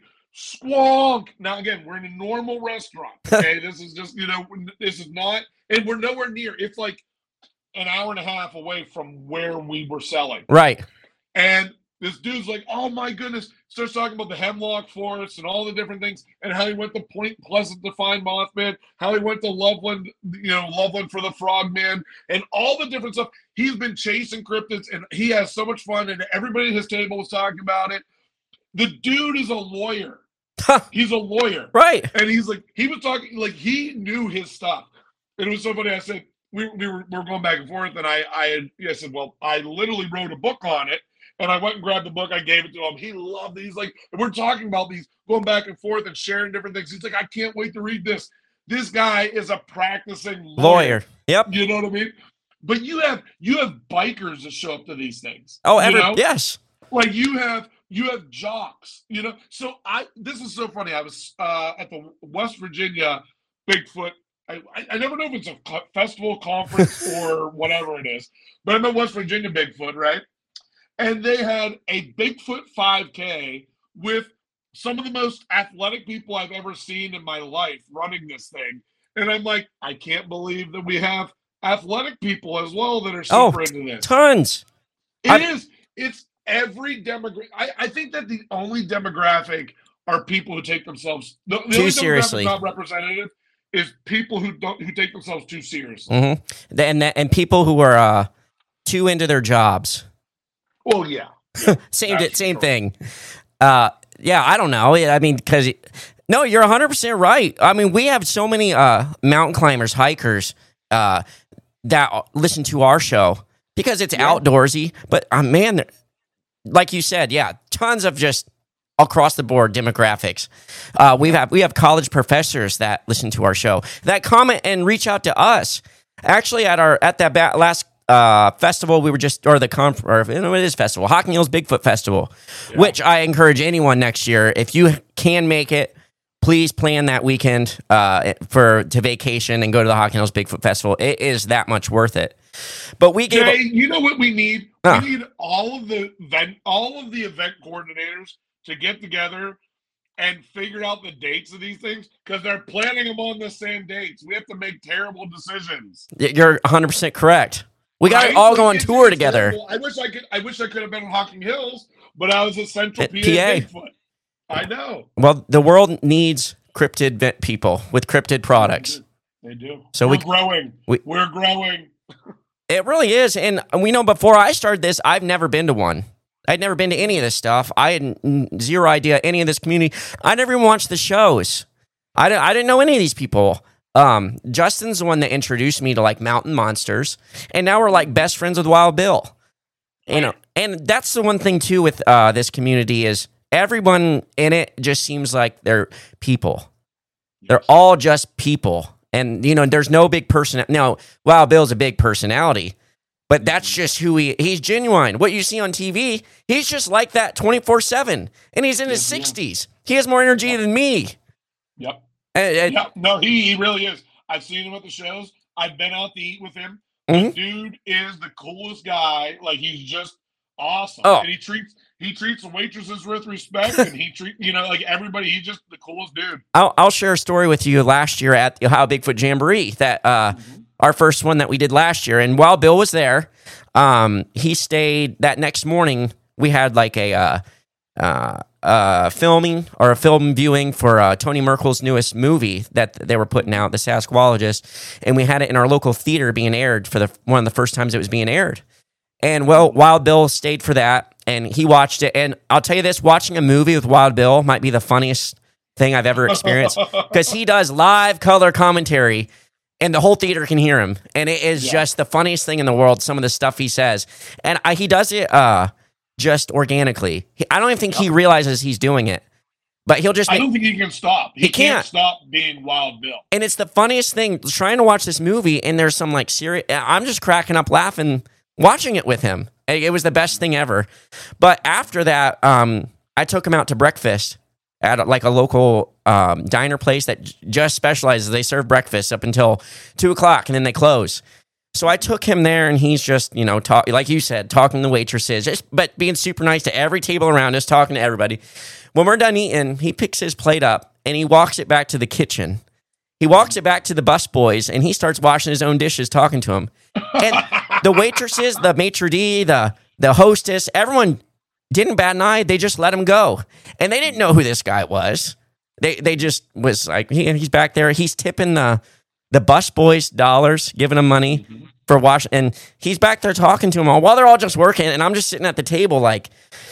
Squonk! Now, again, we're in a normal restaurant, okay? This is just, you know, this is not, and we're nowhere near. It's like an hour and a half away from where we were selling. Right. And this dude's like, oh my goodness, starts talking about the hemlock forest and all the different things, and how he went to Point Pleasant to find Mothman, how he went to Loveland, you know, Loveland for the Frogman, and all the different stuff. He's been chasing cryptids, and he has so much fun, and everybody at his table was talking about it. The dude is a lawyer. He's a lawyer. Right. And he's like, he was talking, like, he knew his stuff. It was so funny. I said, we, we, were, we were going back and forth, and I, I, had, I said, well, I literally wrote a book on it. And I went and grabbed the book. I gave it to him. He loved it. He's like, we're talking about these, going back and forth and sharing different things. He's like, I can't wait to read this. This guy is a practicing lawyer. Lawyer. Yep. You know what I mean? But you have you have bikers that show up to these things. Oh, every, you know? yes. Like you have you have jocks. You know. So I this is so funny. I was uh, at the West Virginia Bigfoot. I, I never know if it's a co- festival, conference, or whatever it is. But I'm at West Virginia Bigfoot, right? And they had a Bigfoot five K with some of the most athletic people I've ever seen in my life running this thing. And I'm like, I can't believe that we have athletic people as well that are super Oh, into this. tons. It I- is. It's every demographic. I, I think that the only demographic are people who take themselves the, the Too only seriously. demographic not representative is people who don't who take themselves too seriously. Mm-hmm. And, and people who are uh, too into their jobs. Well, yeah. same same thing. Uh, yeah, I don't know. I mean, because no, you're one hundred percent right. I mean, we have so many uh, mountain climbers, hikers uh, that listen to our show because it's Yeah. outdoorsy. But uh, man, like you said, yeah, tons of just across the board demographics. Uh, we have we have college professors that listen to our show that comment and reach out to us. Actually, at our at that ba- last. Uh, festival we were just or the conf or you know, it is festival Hocking Hills Bigfoot Festival, Yeah. which I encourage anyone next year if you can make it, please plan that weekend uh, for to vacation and go to the Hocking Hills Bigfoot Festival. It is that much worth it. But we gave Jay, you know what we need? Huh. We need all of the event, all of the event coordinators to get together and figure out the dates of these things because they're planning them on the same dates. We have to make terrible decisions. you're one hundred percent correct. We got to Right? all Like, go on it's- tour it's together. terrible. I wish I could. I wish I could have been in Hocking Hills, but I was at Central At P A, P A. Bigfoot. I know. Well, the world needs cryptid vet people with cryptid products. They do. So We're we- growing. we- We're growing. It really is. And we know before I started this, I've never been to one. I'd never been to any of this stuff. I had n- zero idea any of this community. I never even watched the shows. I didn't, I didn't know any of these people. Um, Justin's the one that introduced me to like Mountain Monsters. And now we're like best friends with Wild Bill. You know, and that's the one thing too with uh, this community is everyone in it just seems like they're people. They're all just people. And, you know, there's no big person. No, Wild Bill's a big personality, but that's just who he he's genuine. What you see on T V, he's just like that twenty-four seven. And he's in his Yes, yeah. sixties. He has more energy than me. Yep. And- and- Yep. No, he, he really is. I've seen him at the shows. I've been out to eat with him. Mhm. The dude is the coolest guy. Like he's just awesome. Oh. And he treats he treats the waitresses with respect, and he treat you know like everybody. He's just the coolest dude. I'll, I'll share a story with you last year at the Ohio Bigfoot Jamboree that uh, our first one that we did last year. And while Bill was there, um, he stayed that next morning. We had like a uh, uh, uh, filming or a film viewing for uh, Tony Merkel's newest movie that they were putting out, The Sasquatchologist. And we had it in our local theater being aired for the one of the first times it was being aired. And well, Wild Bill stayed for that, and he watched it. And I'll tell you this, watching a movie with Wild Bill might be the funniest thing I've ever experienced because he does live color commentary, and the whole theater can hear him. And it is Yeah. just the funniest thing in the world, some of the stuff he says. And I, he does it uh, just organically. He, I don't even think he realizes he's doing it, but he'll just I make, don't think he can stop. He, He can't. stop being Wild Bill. and it's the funniest thing trying to watch this movie, and there's some like serious. I'm just cracking up laughing watching it with him. It, it was the best thing ever. But after that, um, I took him out to breakfast at like a local um, diner place that j- just specializes. They serve breakfast up until two o'clock, and then they close. So I took him there, and he's just, you know, talk like you said, talking to waitresses, just, but being super nice to every table around us, talking to everybody. When we're done eating, he picks his plate up, and he walks it back to the kitchen. He walks it back to the busboys, and he starts washing his own dishes, talking to him. And the waitresses, the maitre d', the the hostess, everyone didn't bat an eye. They just let him go, and they didn't know who this guy was. They they just was like, he, he's back there. He's tipping the the busboys dollars, giving them money for wash, and he's back there talking to them all while they're all just working, and I'm just sitting at the table like,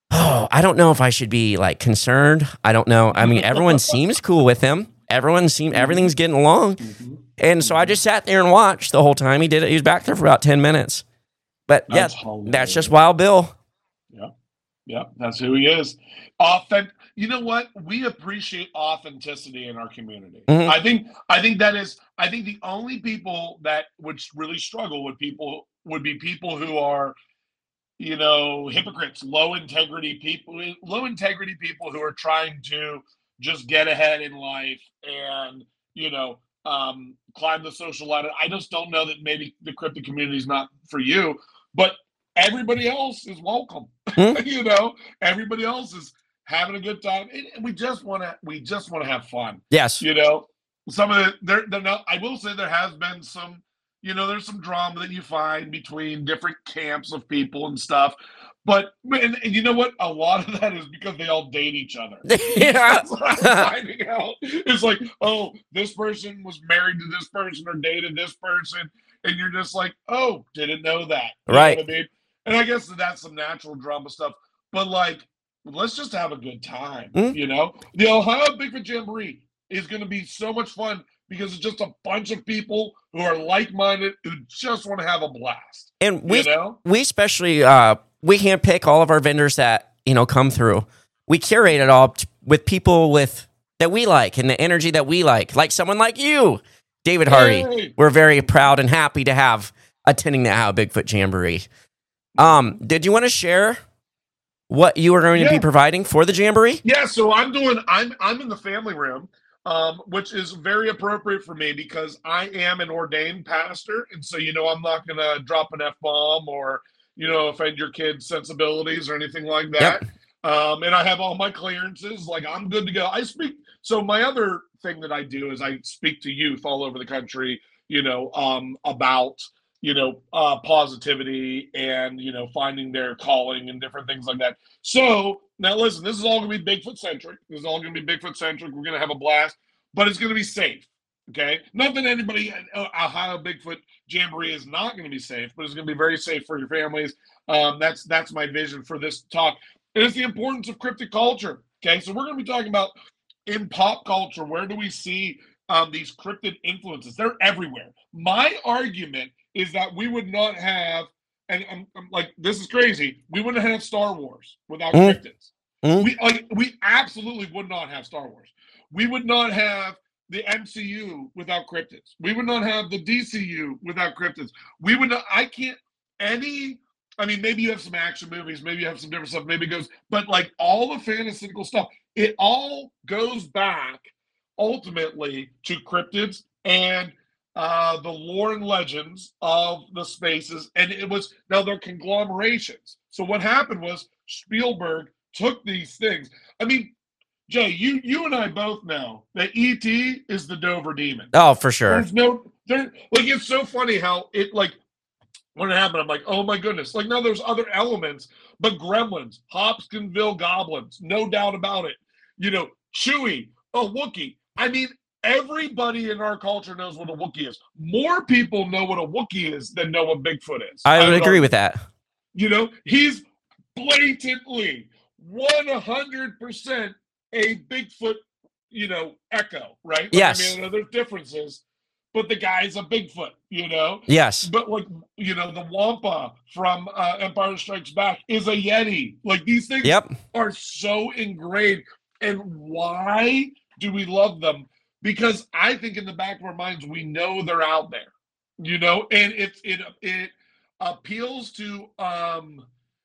oh, I don't know if I should be like concerned. I don't know. I mean, everyone seems cool with him. Everyone seems everything's getting along. And so I just sat there and watched the whole time. He did it. He was back there for about ten minutes. But That's yeah, hilarious. that's just Wild Bill. Yeah, yeah, that's who he is. Often, you know what? We appreciate authenticity in our community. Mhm. I think, I think that is, I think the only people that would really struggle with people would be people who are, you know, hypocrites, low integrity people, low integrity people who are trying to just get ahead in life and, you know, um, climb the social ladder. I just don't know that maybe the cryptid community is not for you, but everybody else is welcome. Hmm? You know, everybody else is having a good time. And we just want to, we just want to have fun. Yes. You know, some of the, there, there, not, I will say there has been some, you know, there's some drama that you find between different camps of people and stuff. But, and, and you know what? A lot of that is because they all date each other. Yeah. That's what I'm finding out. It's like, oh, this person was married to this person or dated this person. And you're just like, oh, didn't know that. You know Right. what I mean? And I guess that that's some natural drama stuff. But like, let's just have a good time, Mm. you know? The Ohio Bigfoot Jamboree is going to be so much fun because it's just a bunch of people who are like-minded who just want to have a blast. And we, you know? we especially, uh, we can't pick all of our vendors that, you know, come through. We curate it all t- with people with that we like and the energy that we like, like someone like you, David Hardy. Hey! We're very proud and happy to have attending the Ohio Bigfoot Jamboree. Um, did you want to share what you are going to be Yeah. providing for the Jamboree? Yeah, so I'm doing I'm I'm in the family room, um, which is very appropriate for me because I am an ordained pastor, and so you know I'm not gonna drop an F bomb or you know offend your kids' sensibilities or anything like that. Um, and I have all my clearances, like I'm good to go. I speak. So my other thing that I do is I speak to youth all over the country, you know, um, about you know uh, positivity and you know finding their calling and different things like that. So now listen, this is all going to be Bigfoot centric. This is all going to be Bigfoot centric. We're going to have a blast, but it's going to be safe. Okay, not that anybody at Ohio Bigfoot Jamboree is not going to be safe, but it's going to be very safe for your families. Um, that's that's my vision for this talk. And it's the importance of cryptid culture. Okay, so we're going to be talking about in pop culture, where do we see um, these cryptid influences? They're everywhere. My argument is that we would not have, and I'm, I'm like, this is crazy. We wouldn't have Star Wars without Mm. cryptids. Mm. We like, we absolutely would not have Star Wars. We would not have the M C U without cryptids. We would not have the D C U without cryptids. We would not. I can't any. I mean, maybe you have some action movies, maybe you have some different stuff, maybe it goes, but like all the fantastical stuff, it all goes back ultimately to cryptids and uh, the lore and legends of the spaces. And it was, now they're conglomerations. So what happened was Spielberg took these things. I mean, Jay, you you and I both know that E T is the Dover Demon. Oh, for sure. There's no, there, like, it's so funny how it, like, when it happened, I'm like, oh my goodness. Like, now there's other elements, but Gremlins, Hopkinsville Goblins, no doubt about it. You know, Chewie, a Wookiee. I mean, everybody in our culture knows what a Wookiee is. More people know what a Wookiee is than know what Bigfoot is. I would agree argue. with that. You know, he's blatantly one hundred percent a Bigfoot, you know, echo, right? Like, Yes. I mean, I know there's differences, but the guy's a Bigfoot, you know? Yes. But like, you know, the Wampa from uh, Empire Strikes Back is a Yeti. Like, these things Yep. are so ingrained. And why do we love them? Because I think in the back of our minds, we know they're out there, you know, and it, it, it appeals to, um,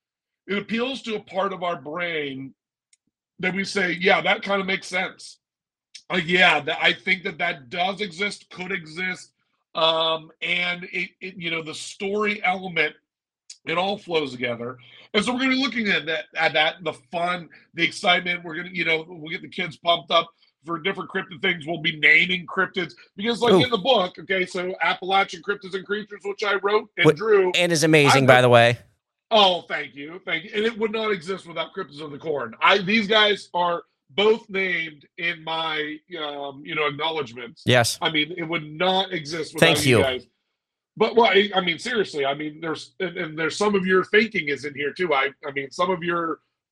it appeals to a part of our brain that we say, yeah, that kind of makes sense. Like, yeah, that, I think that that does exist, could exist. Um, and it, it, you know, the story element, it all flows together. And so we're going to be looking at that, at that, the fun, the excitement. We're going to, you know, we'll get the kids pumped up for different cryptid things. We'll be naming cryptids because, like, Ooh. in the book, okay, so Appalachian Cryptids and Creatures, which I wrote and What- drew. And is amazing, I- by the way. Oh, thank you, thank you. And it would not exist without Cryptids of the Corn. I these guys are both named in my um, you know, acknowledgments. Yes. I mean, it would not exist without Thank you you. guys. But well, I, I mean, seriously, I mean, there's and, and there's some of your thinking is in here too. I I mean, some of your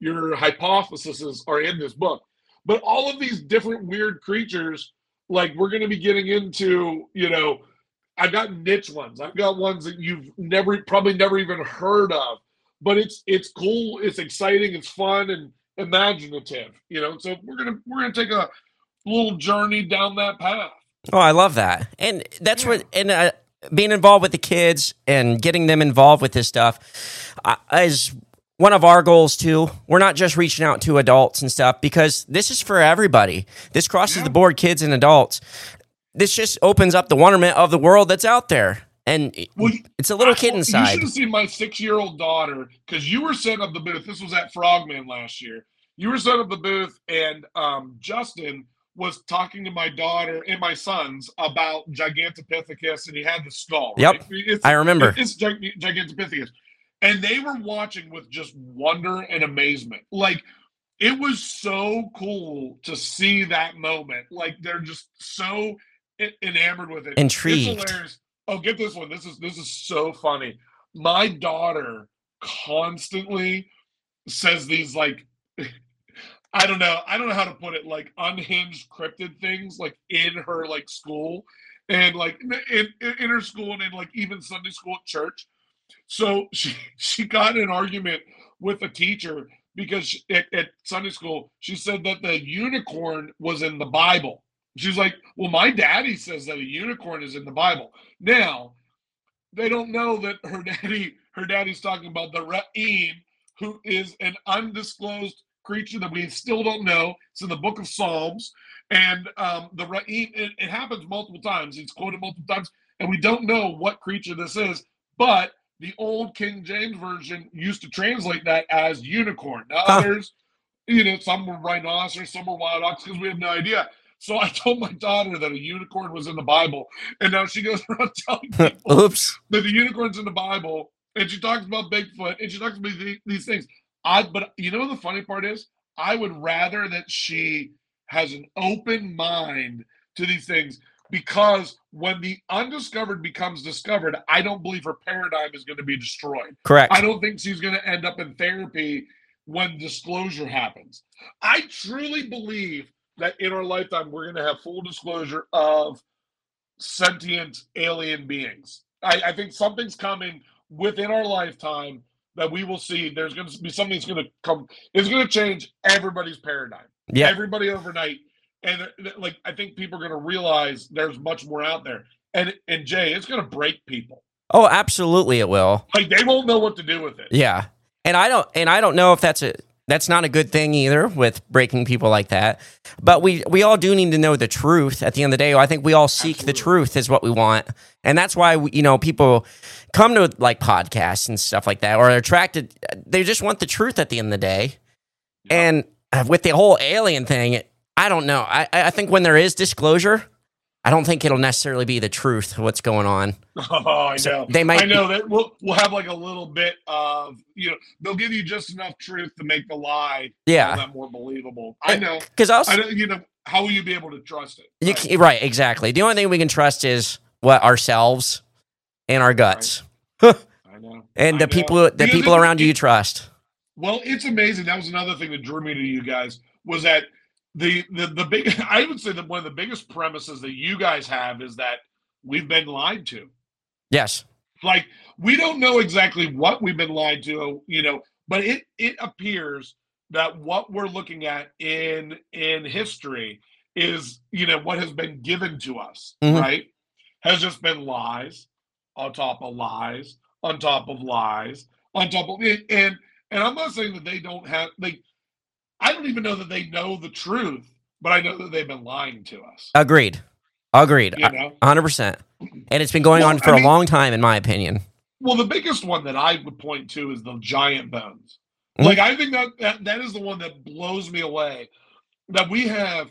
your hypotheses are in this book. But all of these different weird creatures, like we're going to be getting into, you know, I've got niche ones. I've got ones that you've never, probably never even heard of. But it's it's cool, it's exciting, it's fun, and imaginative. You know, so we're gonna we're gonna take a little journey down that path. Oh, I love that, and that's yeah. what and. Uh, being involved with the kids and getting them involved with this stuff uh, is one of our goals too. We're not just reaching out to adults and stuff because this is for everybody. This crosses yeah. the board, kids and adults. This just opens up the wonderment of the world that's out there. And well, it's a little I, kid inside. You should have seen my six-year-old daughter, because you were setting up the booth. This was at Frogman last year. You were setting up the booth, and um, Justin was talking to my daughter and my sons about Gigantopithecus, and he had the skull. Right? Yep, it's, I remember. It's Gigantopithecus. And they were watching with just wonder and amazement. Like, it was so cool to see that moment. Like, they're just so enamored with it. Intrigued. It's hilarious. Oh, get this one. This is this is so funny. My daughter constantly says these, like, I don't know. I don't know how to put it, like unhinged cryptid things, like in her like school and like in, in, in her school and in like even Sunday school at church. So she she got in an argument with a teacher because she, at, at Sunday school, she said that the unicorn was in the Bible. She's like, well, my daddy says that a unicorn is in the Bible. Now, they don't know that her daddy, her daddy's talking about the Ra'im, who is an undisclosed creature that we still don't know. It's in the book of Psalms. And um, the Ra'im, it, it happens multiple times. It's quoted multiple times. And we don't know what creature this is. But the old King James Version used to translate that as unicorn. Now, huh. others, you know, some were rhinoceros, some were wild ox, because we have no idea. So I told my daughter that a unicorn was in the Bible, and now she goes around telling people Oops. that the unicorn's in the Bible, and she talks about Bigfoot, and she talks about these, these things. I, but you know what the funny part is? I would rather that she has an open mind to these things, because when the undiscovered becomes discovered, I don't believe her paradigm is going to be destroyed. Correct. I don't think she's going to end up in therapy when disclosure happens. I truly believe that in our lifetime, we're going to have full disclosure of sentient alien beings. I, I think something's coming within our lifetime that we will see. There's going to be something that's going to come. It's going to change everybody's paradigm. Yeah. Everybody overnight. And like, I think people are going to realize there's much more out there. And, and Jay, it's going to break people. Oh, absolutely it will. Like, they won't know what to do with it. Yeah. And I don't, and I don't know if that's a, That's not a good thing either, with breaking people like that. But we, we all do need to know the truth at the end of the day. I think we all seek Absolutely. the truth is what we want. And that's why, we, you know, people come to like podcasts and stuff like that, or are attracted. They just want the truth at the end of the day. Yeah. And with the whole alien thing, I don't know. I, I think when there is disclosure, I don't think it'll necessarily be the truth of what's going on. Oh, I so know. They might I know that we'll we'll have like a little bit of, you know, they'll give you just enough truth to make the lie yeah. that more believable. I know. Because also, I don't, you know, how will you be able to trust it? You right? Can, right, exactly. The only thing we can trust is what ourselves and our guts. Right. I know. And I the know. people, the because people it, around it, you, you trust. Well, it's amazing. That was another thing that drew me to you guys, was that The, the the big I would say that one of the biggest premises that you guys have is that we've been lied to. Yes. Like, we don't know exactly what we've been lied to, you know, but it it appears that what we're looking at in in history is, you know, what has been given to us, mm-hmm. right? Has just been lies on top of lies, on top of lies, on top of and and I'm not saying that they don't have like I don't even know that they know the truth, but I know that they've been lying to us. Agreed. Agreed. You know? one hundred percent. And it's been going well, on for I mean, a long time, in my opinion. Well, the biggest one that I would point to is the giant bones. Mm-hmm. Like, I think that, that that is the one that blows me away, that we have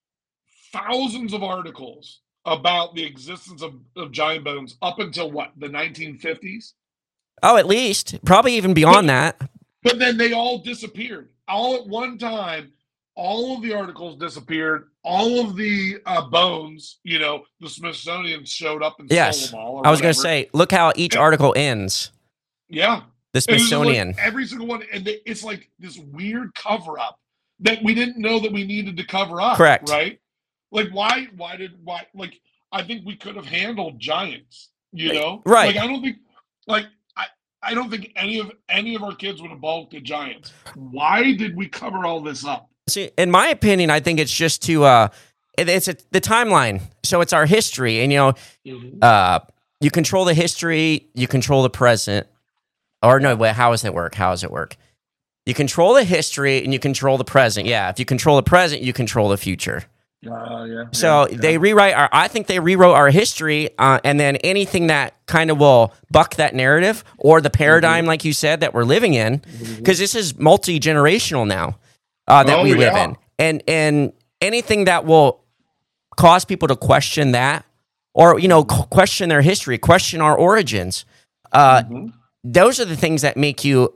thousands of articles about the existence of, of giant bones up until, what, the nineteen fifties? Oh, at least. Probably even beyond but, that. But then they all disappeared. All at one time, all of the articles disappeared. All of the uh, bones, you know, the Smithsonian showed up and yes. sold them all. I was going to say, look how each yeah. article ends. Yeah. The Smithsonian. Like every single one. And they, it's like this weird cover up that we didn't know that we needed to cover up. Correct. Right? Like, why, why did, why, like, I think we could have handled giants, you know? Right. Like, I don't think, like, I, I don't think any of, any of our kids would have balked at giants. Why did we cover all this up? See, in my opinion, I think it's just to, uh, it, it's a, the timeline. So it's our history. And, you know, Mm-hmm. uh, you control the history, you control the present. Or no, wait, how does it work? How does it work? You control the history and you control the present. Yeah, if you control the present, you control the future. Uh, yeah. So yeah, they yeah. rewrite our. I think they rewrote our history, uh, and then anything that kind of will buck that narrative or the paradigm, Mm-hmm. like you said, that we're living in, because this is multi generational now uh, that Oh, we live yeah. in, and and anything that will cause people to question that, or you know, qu- question their history, question our origins. Uh, Mm-hmm. Those are the things that make you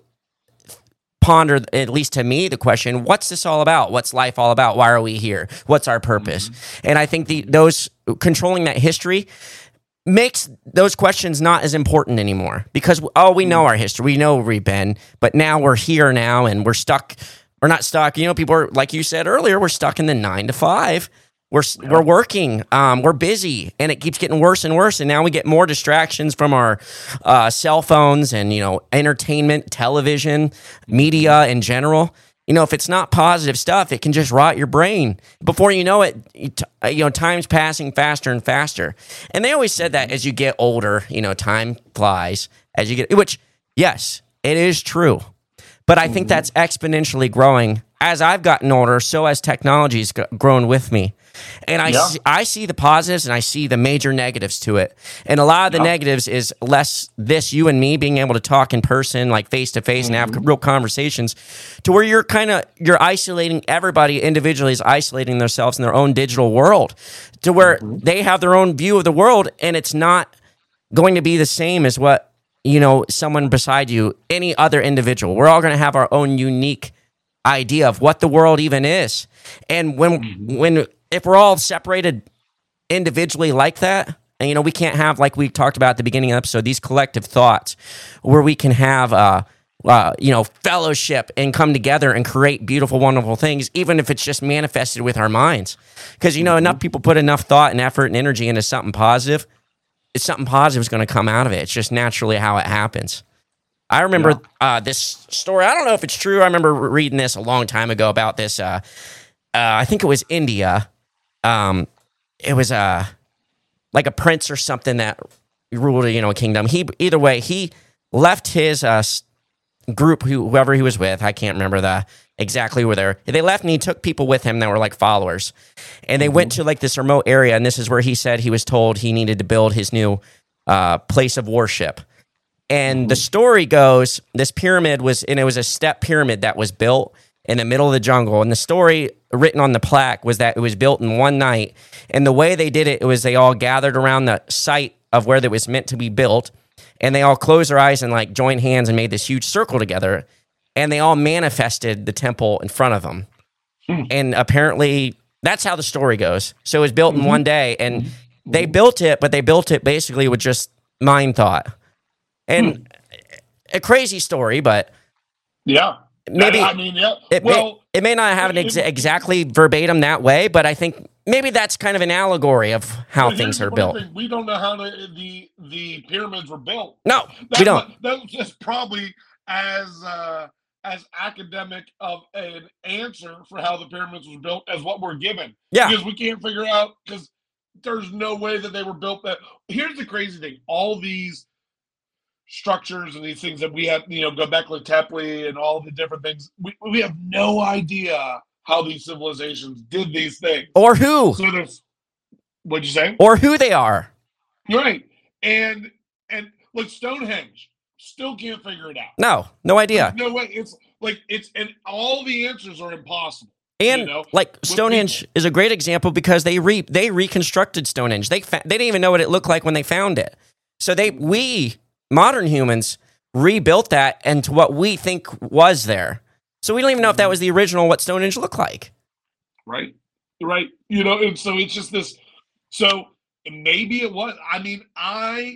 ponder, at least to me, the question, what's this all about? What's life all about? Why are we here? What's our purpose? Mm-hmm. And I think the those controlling that history makes those questions not as important anymore, because oh, we know our history, we know where we've been, but now we're here now and we're stuck. We're not stuck. You know, people are, like you said earlier, we're stuck in the nine to five. We're we're working, um, we're busy, and it keeps getting worse and worse. And now we get more distractions from our uh, cell phones and, you know, entertainment, television, media in general. You know, if it's not positive stuff, it can just rot your brain. Before you know it, you, t- you know, time's passing faster and faster. And they always said that as you get older, you know, time flies as you get, which, yes, it is true. But I think that's exponentially growing. As I've gotten older, so has technology's g- grown with me. And I, Yeah. see, I see the positives and I see the major negatives to it. And a lot of the Yeah. negatives is less this, you and me being able to talk in person, like face to face, and have real conversations, to where you're kind of, you're isolating, everybody individually is isolating themselves in their own digital world, to where they have their own view of the world, and it's not going to be the same as what, you know, someone beside you, any other individual. We're all going to have our own unique idea of what the world even is. And when when if we're all separated individually like that, and you know, we can't have, like we talked about at the beginning of the episode, these collective thoughts where we can have uh, uh you know, fellowship and come together and create beautiful, wonderful things, even if it's just manifested with our minds. Because you know, enough people put enough thought and effort and energy into something positive, it's something positive is going to come out of it. It's just naturally how it happens. I remember Yeah. uh, this story. I don't know if it's true. I remember reading this a long time ago about this. Uh, uh, I think it was India. Um, it was uh, like a prince or something that ruled, you know, a kingdom. He either way, he left his uh, s- group, who, whoever he was with. I can't remember the exactly where they're. They left, and he took people with him that were like followers, and they went to like this remote area. And this is where he said he was told he needed to build his new uh, place of worship. And the story goes, this pyramid was, and it was a step pyramid that was built in the middle of the jungle. And the story written on the plaque was that it was built in one night. And the way they did it, it was they all gathered around the site of where it was meant to be built. And they all closed their eyes and like joined hands and made this huge circle together. And they all manifested the temple in front of them. Hmm. And apparently that's how the story goes. So it was built in one day, and they built it, but they built it basically with just mind thought. And a crazy story, but Yeah. maybe I, I mean, yeah. it, well, may, it may not have an ex- it- exactly verbatim that way, but I think maybe that's kind of an allegory of how But things here's are the built. thing, we don't know how the the, the pyramids were built. No, That we don't. was- That was just probably as uh, as academic of an answer for how the pyramids was built as what we're given. Yeah. Because we can't figure out, because there's no way that they were built that. Here's the crazy thing: all these structures and these things that we have, you know, Göbekli Tepe and all the different things, we we have no idea how these civilizations did these things. Or who. So there's, what'd you say? Or who they are. You're right. And and like Stonehenge, still can't figure it out. No, no idea. There's no way. It's like it's and all the answers are impossible. And you know? like With Stonehenge people- is a great example because they re they reconstructed Stonehenge. They fa- they didn't even know what it looked like when they found it. So they we modern humans rebuilt that into what we think was there. So we don't even know if that was the original what Stonehenge looked like. Right. Right. You know, and so it's just this. So maybe it was. I mean, I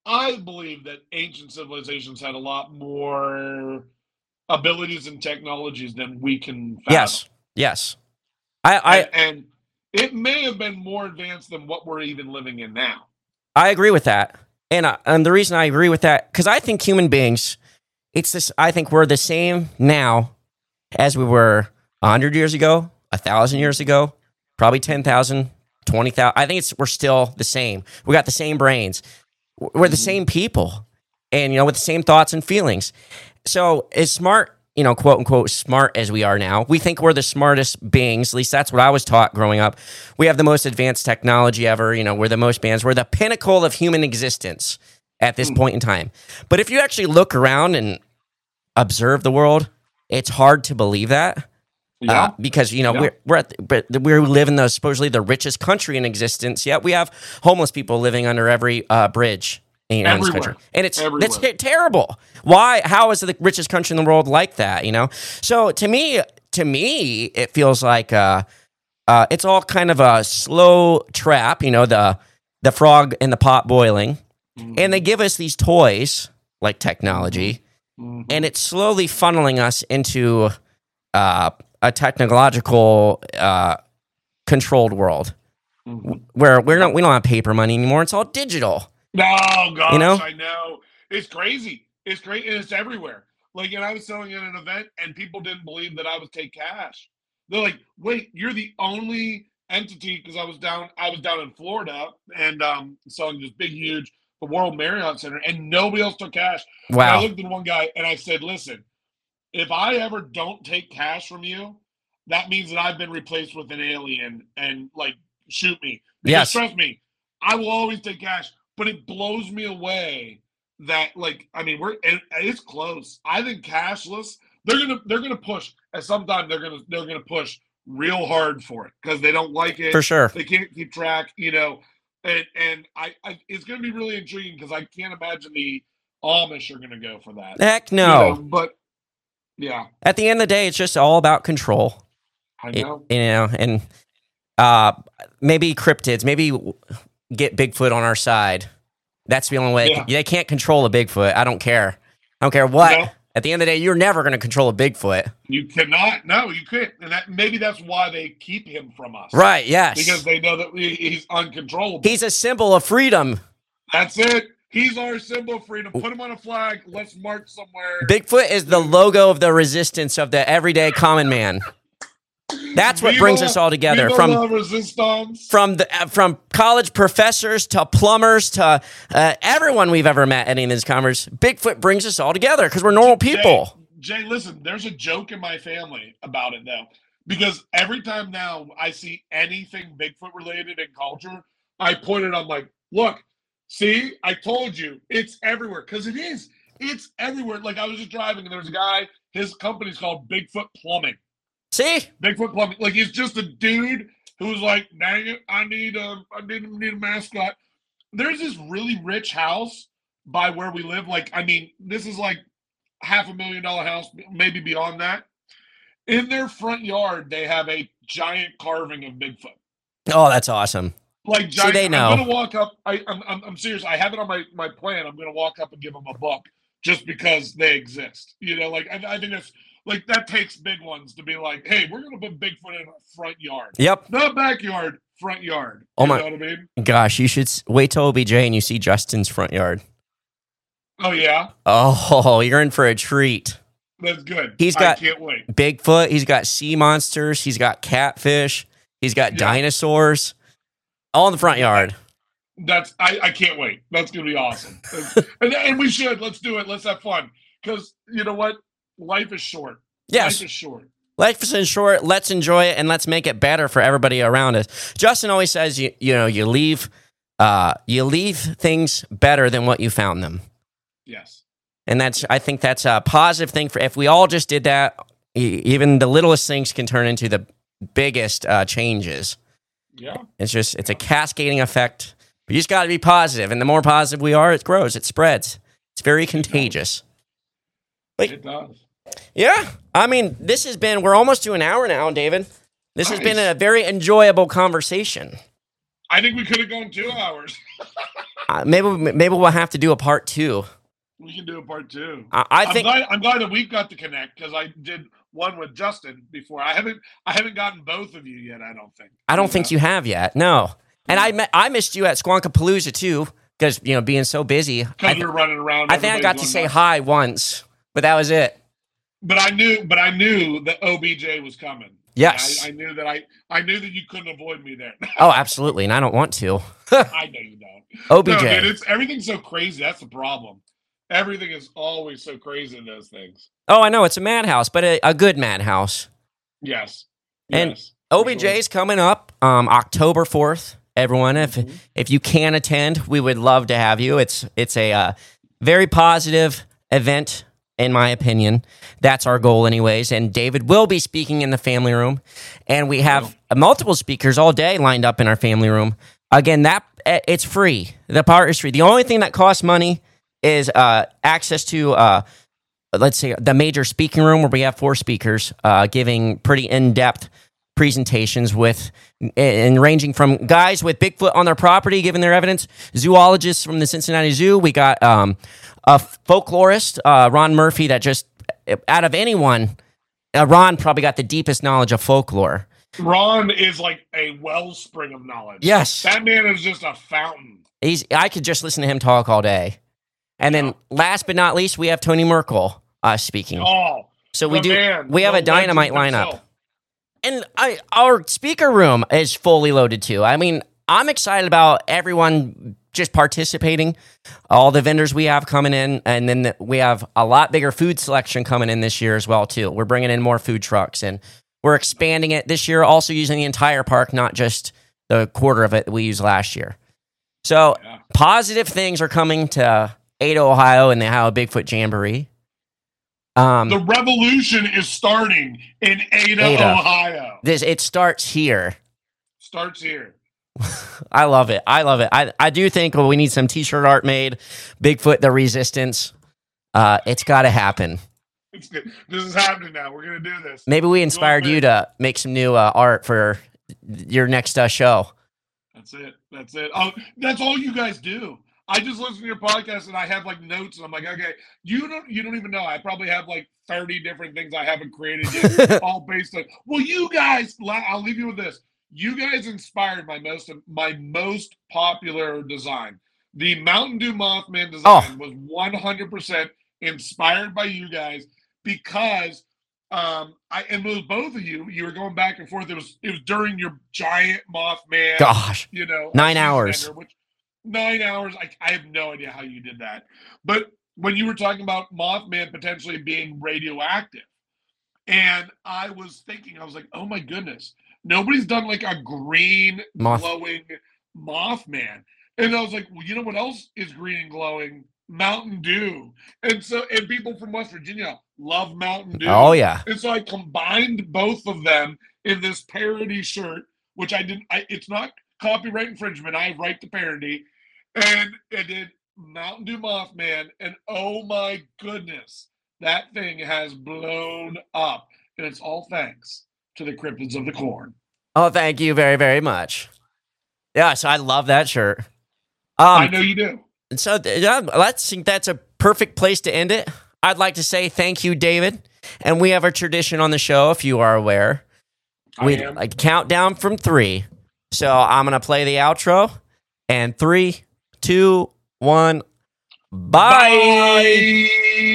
I believe that ancient civilizations had a lot more abilities and technologies than we can fathom. Yes, yes. I, I and, and it may have been more advanced than what we're even living in now. I agree with that, and I, and the reason I agree with that because I think human beings, it's this. I think we're the same now as we were a hundred years ago, a thousand years ago, probably ten thousand, twenty thousand. I think it's we're still the same. We got the same brains. We're the same people, and you know, with the same thoughts and feelings. So, as smart, you know, quote unquote, smart as we are now, we think we're the smartest beings. At least that's what I was taught growing up. We have the most advanced technology ever. You know, we're the most bands. We're the pinnacle of human existence at this point in time. But if you actually look around and observe the world, it's hard to believe that. Yeah. Uh, because you know Yeah. we're we're at the, but we live in the supposedly the richest country in existence. Yet we have homeless people living under every uh, bridge you know, in this Everywhere. country, and it's Everywhere. it's ter- terrible. Why? How is it the richest country in the world like that? You know. So to me, to me, it feels like uh, uh, it's all kind of a slow trap. You know, the the frog in the pot boiling, Mm-hmm. and they give us these toys like technology, Mm-hmm. and it's slowly funneling us into uh, a technological uh, controlled world Mm-hmm. where we're not we don't have paper money anymore. It's all digital. No, gosh, You know? I know. It's crazy. It's great, and it's everywhere. Like, and I was selling at an event, and people didn't believe that I would take cash. They're like, "Wait, you're the only entity?" Because I was down, I was down in Florida, and um, selling this big, huge, the World Marriott Center, and nobody else took cash. And Wow. I looked at one guy, and I said, "Listen, if I ever don't take cash from you, that means that I've been replaced with an alien, and like, shoot me. Because Yes. trust me, I will always take cash." But it blows me away that, like, I mean, we're it, it's close. I think cashless. They're gonna they're gonna push. At some time, they're gonna they're gonna push real hard for it because they don't like it. For sure. They can't keep track. You know, and and I, I it's gonna be really intriguing because I can't imagine the Amish are gonna go for that. Heck You no. know, but yeah, At the end of the day, it's just all about control. I It- know. you know, and uh, maybe cryptids, maybe get Bigfoot on our side. That's the only way. Yeah. They can't control a Bigfoot. I don't care. I don't care what. No. At the end of the day, you're never going to control a Bigfoot. You cannot. No, you can't. And that maybe that's why they keep him from us. Right, yes. Because they know that he- he's uncontrollable. He's a symbol of freedom. That's it. He's our symbol of freedom. Put him on a flag. Let's march somewhere. Bigfoot is the logo of the resistance of the everyday common man. That's what Viva- brings us all together. Viva From la resistance. from the uh, from college professors to plumbers to uh, everyone we've ever met at any of these conferences, Bigfoot brings us all together because we're normal people. Jay, Jay, listen, there's a joke in my family about it though. Because every time now I see anything Bigfoot related in culture, I point it, I'm like, look, see, I told you, it's everywhere. Because it is. It's everywhere. Like I was just driving and there was a guy, his company's called Bigfoot Plumbing. See? Bigfoot Plumbing. Like he's just a dude who's like, dang it, I need a I need, need a mascot. There's this really rich house by where we live. Like, I mean, this is like half a million dollar house, maybe beyond that. In their front yard, they have a giant carving of Bigfoot. Oh, that's awesome. Like giant. they know. I'm gonna walk up. I, I'm, I'm I'm serious. I have it on my my plan. I'm gonna walk up and give them a buck just because they exist. You know, like I, I think that's like that takes big ones to be like, hey, we're gonna put Bigfoot in our front yard. Yep. Not backyard, front yard. Oh you my- know what I mean? Gosh, you should s- wait till O B J and you see Justin's front yard. Oh yeah, Oh, you're in for a treat. that's good. He's got I can't wait. Bigfoot. He's got sea monsters. He's got catfish. He's got Yeah. dinosaurs. All in the front yard. That's I, I can't wait. That's gonna be awesome. That's- and, and we should let's do it. Let's have fun because you know what? Life is short. Yes. Life is short. Life is in short. Let's enjoy it and let's make it better for everybody around us. Justin always says, you you know, you leave, uh, you leave things better than what you found them, Yes. and that's I think that's a positive thing for if we all just did that. e- Even the littlest things can turn into the biggest uh, changes. Yeah. It's just it's a cascading effect. But you just got to be positive, and the more positive we are, it grows, it spreads. It's very contagious. Like, It does. yeah, I mean, this has been, we're almost to an hour now, David. This has been Nice. a very enjoyable conversation. I think we could have gone two hours. uh, maybe maybe we'll have to do a part two. We can do a part two. I, I think I'm glad, I'm glad that we've got to connect because I did one with Justin before. I haven't I haven't gotten both of you yet. I don't think. I don't think you have yet. No, and I met, I missed you at Squonkapalooza too because you know being so busy. Because you're running around. I think I got to say hi once, but that was it. But I knew, but I knew that O B J was coming. Yes, I, I knew that I I knew that you couldn't avoid me there. Oh, absolutely, and I don't want to. I know you don't. O B J, no, man, it's everything's so crazy. That's the problem. Everything is always so crazy in those things. Oh, I know it's a madhouse, but a, a good madhouse. Yes, and yes, O B J's sure. coming up um, October fourth. Everyone, if mm-hmm. if you can attend, we would love to have you. It's it's a uh, very positive event. In my opinion, that's our goal anyways. And David will be speaking in the family room. And we have multiple speakers all day lined up in our family room. Again, that it's free. The part is free. The only thing that costs money is uh, access to, uh, let's say, the major speaking room where we have four speakers uh, giving pretty in-depth presentations with and ranging from guys with Bigfoot on their property giving their evidence, zoologists from the Cincinnati Zoo. We got um, a folklorist, uh, Ron Murphy, that just out of anyone, uh, Ron probably got the deepest knowledge of folklore. Ron is like a wellspring of knowledge. Yes, that man is just a fountain. He's. I could just listen to him talk all day. And then, last but not least, we have Tony Merkel uh, speaking. Oh, so we do. Man, we have a dynamite lineup. Himself. And I, our speaker room is fully loaded too. I mean, I'm excited about everyone just participating, all the vendors we have coming in, and then the, we have a lot bigger food selection coming in this year as well too. We're bringing in more food trucks, and we're expanding it this year, also using the entire park, not just the quarter of it that we used last year. So yeah. Positive things are coming to Ada, Ohio, and the Ohio Bigfoot Jamboree. Um, the revolution is starting in Ada, Ada, Ohio. This it starts here. Starts here. I love it. I love it. I, I do think well, we need some t-shirt art made. Bigfoot, the Resistance. Uh, it's got to happen. It's good. This is happening now. We're going to do this. Maybe we inspired you to make some new uh, art for your next uh, show. That's it. That's it. Oh, that's all you guys do. I just listen to your podcast and I have like notes and I'm like, okay, you don't you don't even know. I probably have like thirty different things I haven't created yet, all based on. Well, you guys, I'll leave you with this. You guys inspired my most my most popular design. The Mountain Dew Mothman design oh. was one hundred percent inspired by you guys because um I and it was both of you. You were going back and forth. It was it was during your giant Mothman. Gosh, you know, nine hours. Center, which, Nine hours. I, I have no idea how you did that. But when you were talking about Mothman potentially being radioactive, and I was thinking, I was like, oh my goodness, nobody's done like a green Moth. glowing Mothman. And I was like, well, you know what else is green and glowing? Mountain Dew. And so, and people from West Virginia love Mountain Dew. Oh yeah. And so I combined both of them in this parody shirt, which I didn't, I, it's not copyright infringement. I have right to parody. And it did Mountain Dew Mothman, and oh my goodness, that thing has blown up. And it's all thanks to the Cryptids of the Corn. Oh, thank you very, very much. Yes, I love that shirt. Um, I know you do. So yeah, let's think that's a perfect place to end it. I'd like to say thank you, David. And we have a tradition on the show, if you are aware. We like count down from three. So I'm going to play the outro. And three, two, one, bye. Bye.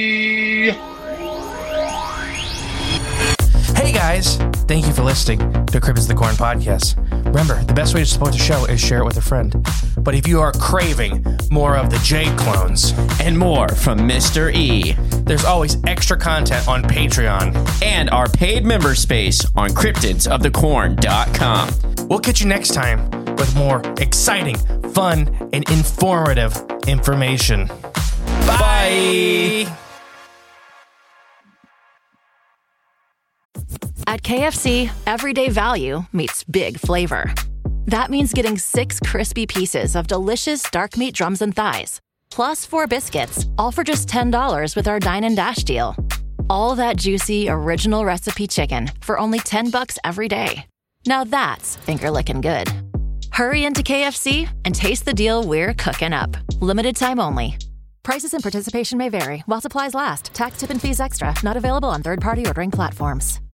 Hey guys, thank you for listening to Cryptids of the Corn podcast. Remember, the best way to support the show is share it with a friend. But if you are craving more of the J clones and more from Mister E, there's always extra content on Patreon and our paid member space on cryptids of the corn dot com. We'll catch you next time with more exciting, fun, and informative information. Bye. Bye. At K F C, everyday value meets big flavor. That means getting six crispy pieces of delicious dark meat drums and thighs, plus four biscuits, all for just ten dollars with our Dine and Dash deal. All that juicy, original recipe chicken for only ten bucks every day. Now that's finger-licking good. Hurry into K F C and taste the deal we're cooking up. Limited time only. Prices and participation may vary while supplies last. Tax, tip, and fees extra. Not available on third-party ordering platforms.